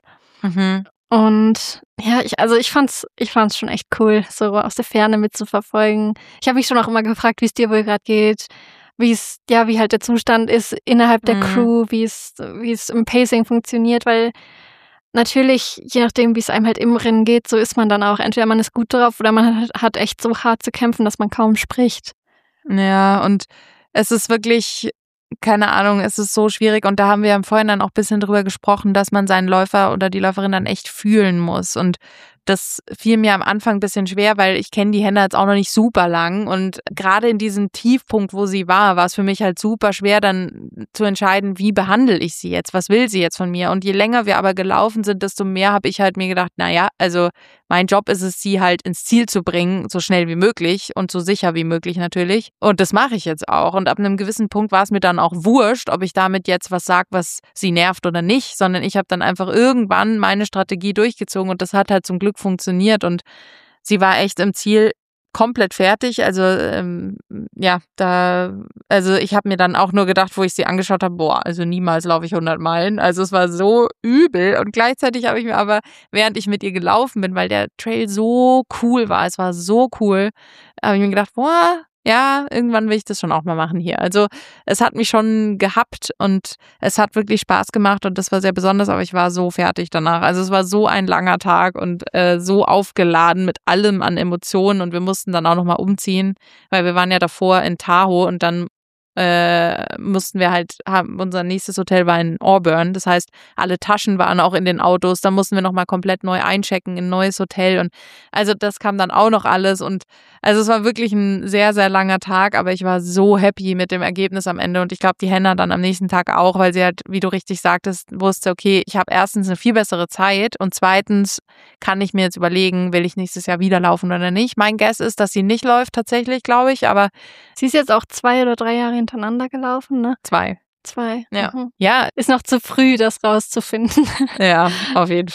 Und ja, ich fand's schon echt cool, so aus der Ferne mitzuverfolgen. Ich habe mich schon auch immer gefragt, wie es dir wohl gerade geht, wie halt der Zustand ist innerhalb der Crew, wie es im Pacing funktioniert, weil natürlich, je nachdem, wie es einem halt im Rennen geht, so ist man dann auch. Entweder man ist gut drauf oder man hat echt so hart zu kämpfen, dass man kaum spricht. Ja, und es ist wirklich, keine Ahnung, es ist so schwierig. Und da haben wir im Vorhinein auch ein bisschen drüber gesprochen, dass man seinen Läufer oder die Läuferin dann echt fühlen muss. Und das fiel mir am Anfang ein bisschen schwer, weil ich kenne die Hannah jetzt auch noch nicht super lang. Und gerade in diesem Tiefpunkt, wo sie war es für mich halt super schwer, dann zu entscheiden, wie behandle ich sie jetzt? Was will sie jetzt von mir? Und je länger wir aber gelaufen sind, desto mehr habe ich halt mir gedacht, also mein Job ist es, sie halt ins Ziel zu bringen, so schnell wie möglich und so sicher wie möglich natürlich. Und das mache ich jetzt auch. Und ab einem gewissen Punkt war es mir dann auch wurscht, ob ich damit jetzt was sage, was sie nervt oder nicht, sondern ich habe dann einfach irgendwann meine Strategie durchgezogen und das hat halt zum Glück funktioniert und sie war echt im Ziel komplett fertig. Also ich habe mir dann auch nur gedacht, wo ich sie angeschaut habe, also niemals laufe ich 100 Meilen. Also es war so übel und gleichzeitig habe ich mir aber, während ich mit ihr gelaufen bin, weil der Trail so cool war, es war so cool, habe ich mir gedacht, irgendwann will ich das schon auch mal machen hier. Also es hat mich schon gehabt und es hat wirklich Spaß gemacht und das war sehr besonders, aber ich war so fertig danach. Also es war so ein langer Tag und so aufgeladen mit allem an Emotionen und wir mussten dann auch nochmal umziehen, weil wir waren ja davor in Tahoe und dann mussten wir unser nächstes Hotel war in Auburn, das heißt, alle Taschen waren auch in den Autos, da mussten wir nochmal komplett neu einchecken in ein neues Hotel und also das kam dann auch noch alles und also es war wirklich ein sehr, sehr langer Tag, aber ich war so happy mit dem Ergebnis am Ende und ich glaube, die Hannah dann am nächsten Tag auch, weil sie halt, wie du richtig sagtest, wusste, okay, ich habe erstens eine viel bessere Zeit und zweitens kann ich mir jetzt überlegen, will ich nächstes Jahr wieder laufen oder nicht. Mein Guess ist, dass sie nicht läuft tatsächlich, glaube ich, aber sie ist jetzt auch 2 oder 3 Jahre hintereinander gelaufen, ne? 2. Ja. Ja. Ist noch zu früh, das rauszufinden. Ja, auf jeden Fall.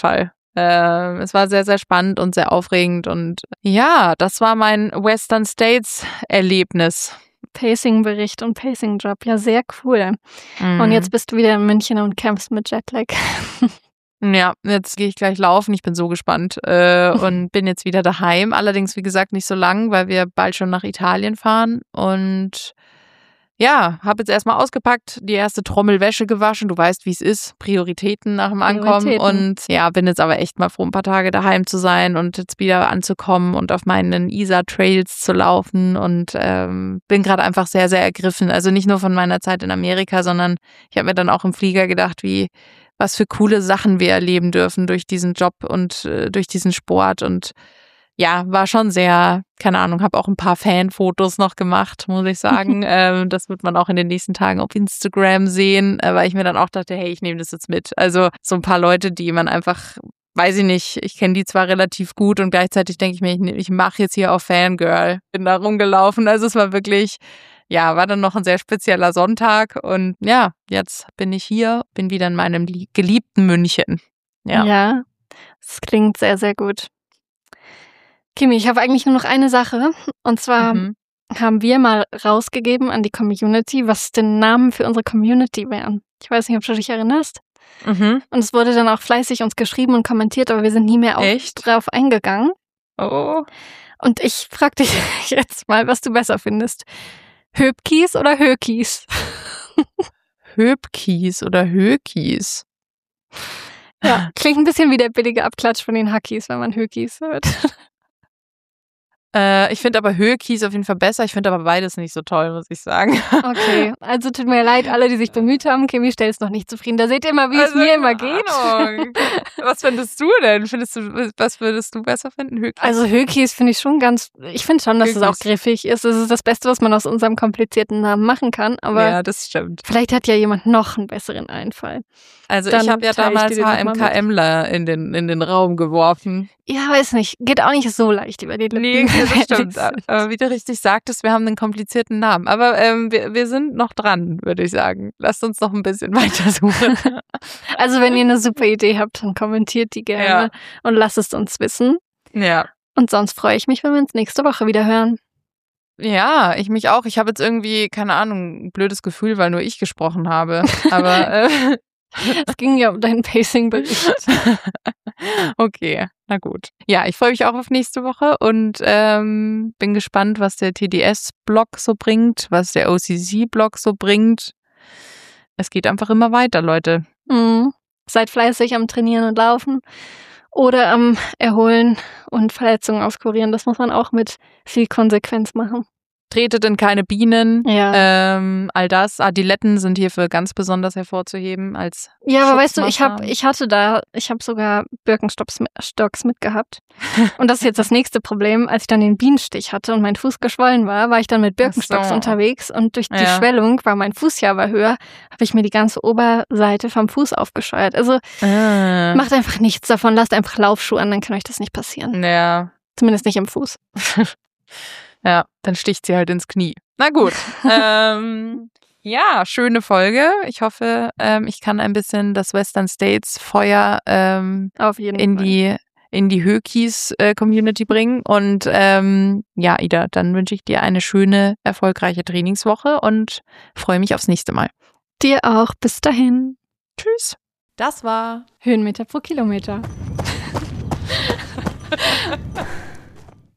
Es war sehr, sehr spannend und sehr aufregend. Und ja, das war mein Western States Erlebnis. Pacing-Bericht und Pacing-Job. Ja, sehr cool. Und jetzt bist du wieder in München und campst mit Jetlag. Ja, jetzt gehe ich gleich laufen. Ich bin so gespannt und bin jetzt wieder daheim. Allerdings, wie gesagt, nicht so lang, weil wir bald schon nach Italien fahren. Und ja, habe jetzt erstmal ausgepackt, die erste Trommel Wäsche gewaschen. Du weißt, wie es ist. Prioritäten nach dem Ankommen. Und ja, bin jetzt aber echt mal froh, ein paar Tage daheim zu sein und jetzt wieder anzukommen und auf meinen Isar-Trails zu laufen. Und bin gerade einfach sehr, sehr ergriffen. Also nicht nur von meiner Zeit in Amerika, sondern ich habe mir dann auch im Flieger gedacht, was für coole Sachen wir erleben dürfen durch diesen Job und durch diesen Sport. Und ja, war schon sehr, keine Ahnung, habe auch ein paar Fanfotos noch gemacht, muss ich sagen. Das wird man auch in den nächsten Tagen auf Instagram sehen, weil ich mir dann auch dachte, hey, ich nehme das jetzt mit. Also so ein paar Leute, die man einfach, weiß ich nicht, ich kenne die zwar relativ gut und gleichzeitig denke ich mir, ich mache jetzt hier auf Fangirl. Bin da rumgelaufen, also es war wirklich, ja, war dann noch ein sehr spezieller Sonntag und ja, jetzt bin ich hier, bin wieder in meinem geliebten München. Ja, das klingt sehr, sehr gut. Kimi, ich habe eigentlich nur noch eine Sache. Und zwar haben wir mal rausgegeben an die Community, was denn Namen für unsere Community wären. Ich weiß nicht, ob du dich erinnerst. Und es wurde dann auch fleißig uns geschrieben und kommentiert, aber wir sind nie mehr drauf eingegangen. Oh. Und ich frage dich jetzt mal, was du besser findest. Höpkies oder Hökies? Höpkies oder Hökies? Ja, klingt ein bisschen wie der billige Abklatsch von den Hackies, wenn man Hökies hört. Ich finde aber Hökies auf jeden Fall besser. Ich finde aber beides nicht so toll, muss ich sagen. Okay, also tut mir leid, alle, die sich bemüht haben. Kimi stellt es noch nicht zufrieden. Da seht ihr immer, wie es mir immer geht. Was findest du denn? Was würdest du besser finden? Hökies? Also Hökies finde ich schon ich finde schon, dass es auch griffig ist. Es ist das Beste, was man aus unserem komplizierten Namen machen kann. Aber ja, das stimmt. Vielleicht hat ja jemand noch einen besseren Einfall. Also ich habe ja damals HMKMler in den Raum geworfen. Ja, weiß nicht. Geht auch nicht so leicht über die Lippen. Nee, das stimmt. Aber wie du richtig sagtest, wir haben einen komplizierten Namen. Aber wir sind noch dran, würde ich sagen. Lasst uns noch ein bisschen weiter suchen. Also wenn ihr eine super Idee habt, dann kommentiert die gerne und lasst es uns wissen. Ja. Und sonst freue ich mich, wenn wir uns nächste Woche wieder hören. Ja, ich mich auch. Ich habe jetzt irgendwie, keine Ahnung, ein blödes Gefühl, weil nur ich gesprochen habe. Aber es ging ja um deinen Pacing-Bericht. Okay, na gut. Ja, ich freue mich auch auf nächste Woche und bin gespannt, was der TDS-Blog so bringt, was der OCC-Blog so bringt. Es geht einfach immer weiter, Leute. Seid fleißig am Trainieren und Laufen oder am Erholen und Verletzungen auskurieren. Das muss man auch mit viel Konsequenz machen. Tretet in keine Bienen. Ja. All das. Adiletten sind hierfür ganz besonders hervorzuheben als Ja, aber weißt du, ich habe sogar Birkenstocks mitgehabt. Und das ist jetzt das nächste Problem. Als ich dann den Bienenstich hatte und mein Fuß geschwollen war ich dann mit Birkenstocks unterwegs und durch die Schwellung, weil mein Fuß ja war höher, habe ich mir die ganze Oberseite vom Fuß aufgescheuert. Also macht einfach nichts davon. Lasst einfach Laufschuhe an, dann kann euch das nicht passieren. Ja. Zumindest nicht im Fuß. Ja, dann sticht sie halt ins Knie. Na gut. Ja, schöne Folge. Ich hoffe, ich kann ein bisschen das Western States Feuer auf jeden Fall in die Hökies-Community bringen. Und ja, Ida, dann wünsche ich dir eine schöne, erfolgreiche Trainingswoche und freue mich aufs nächste Mal. Dir auch. Bis dahin. Tschüss. Das war Höhenmeter pro Kilometer.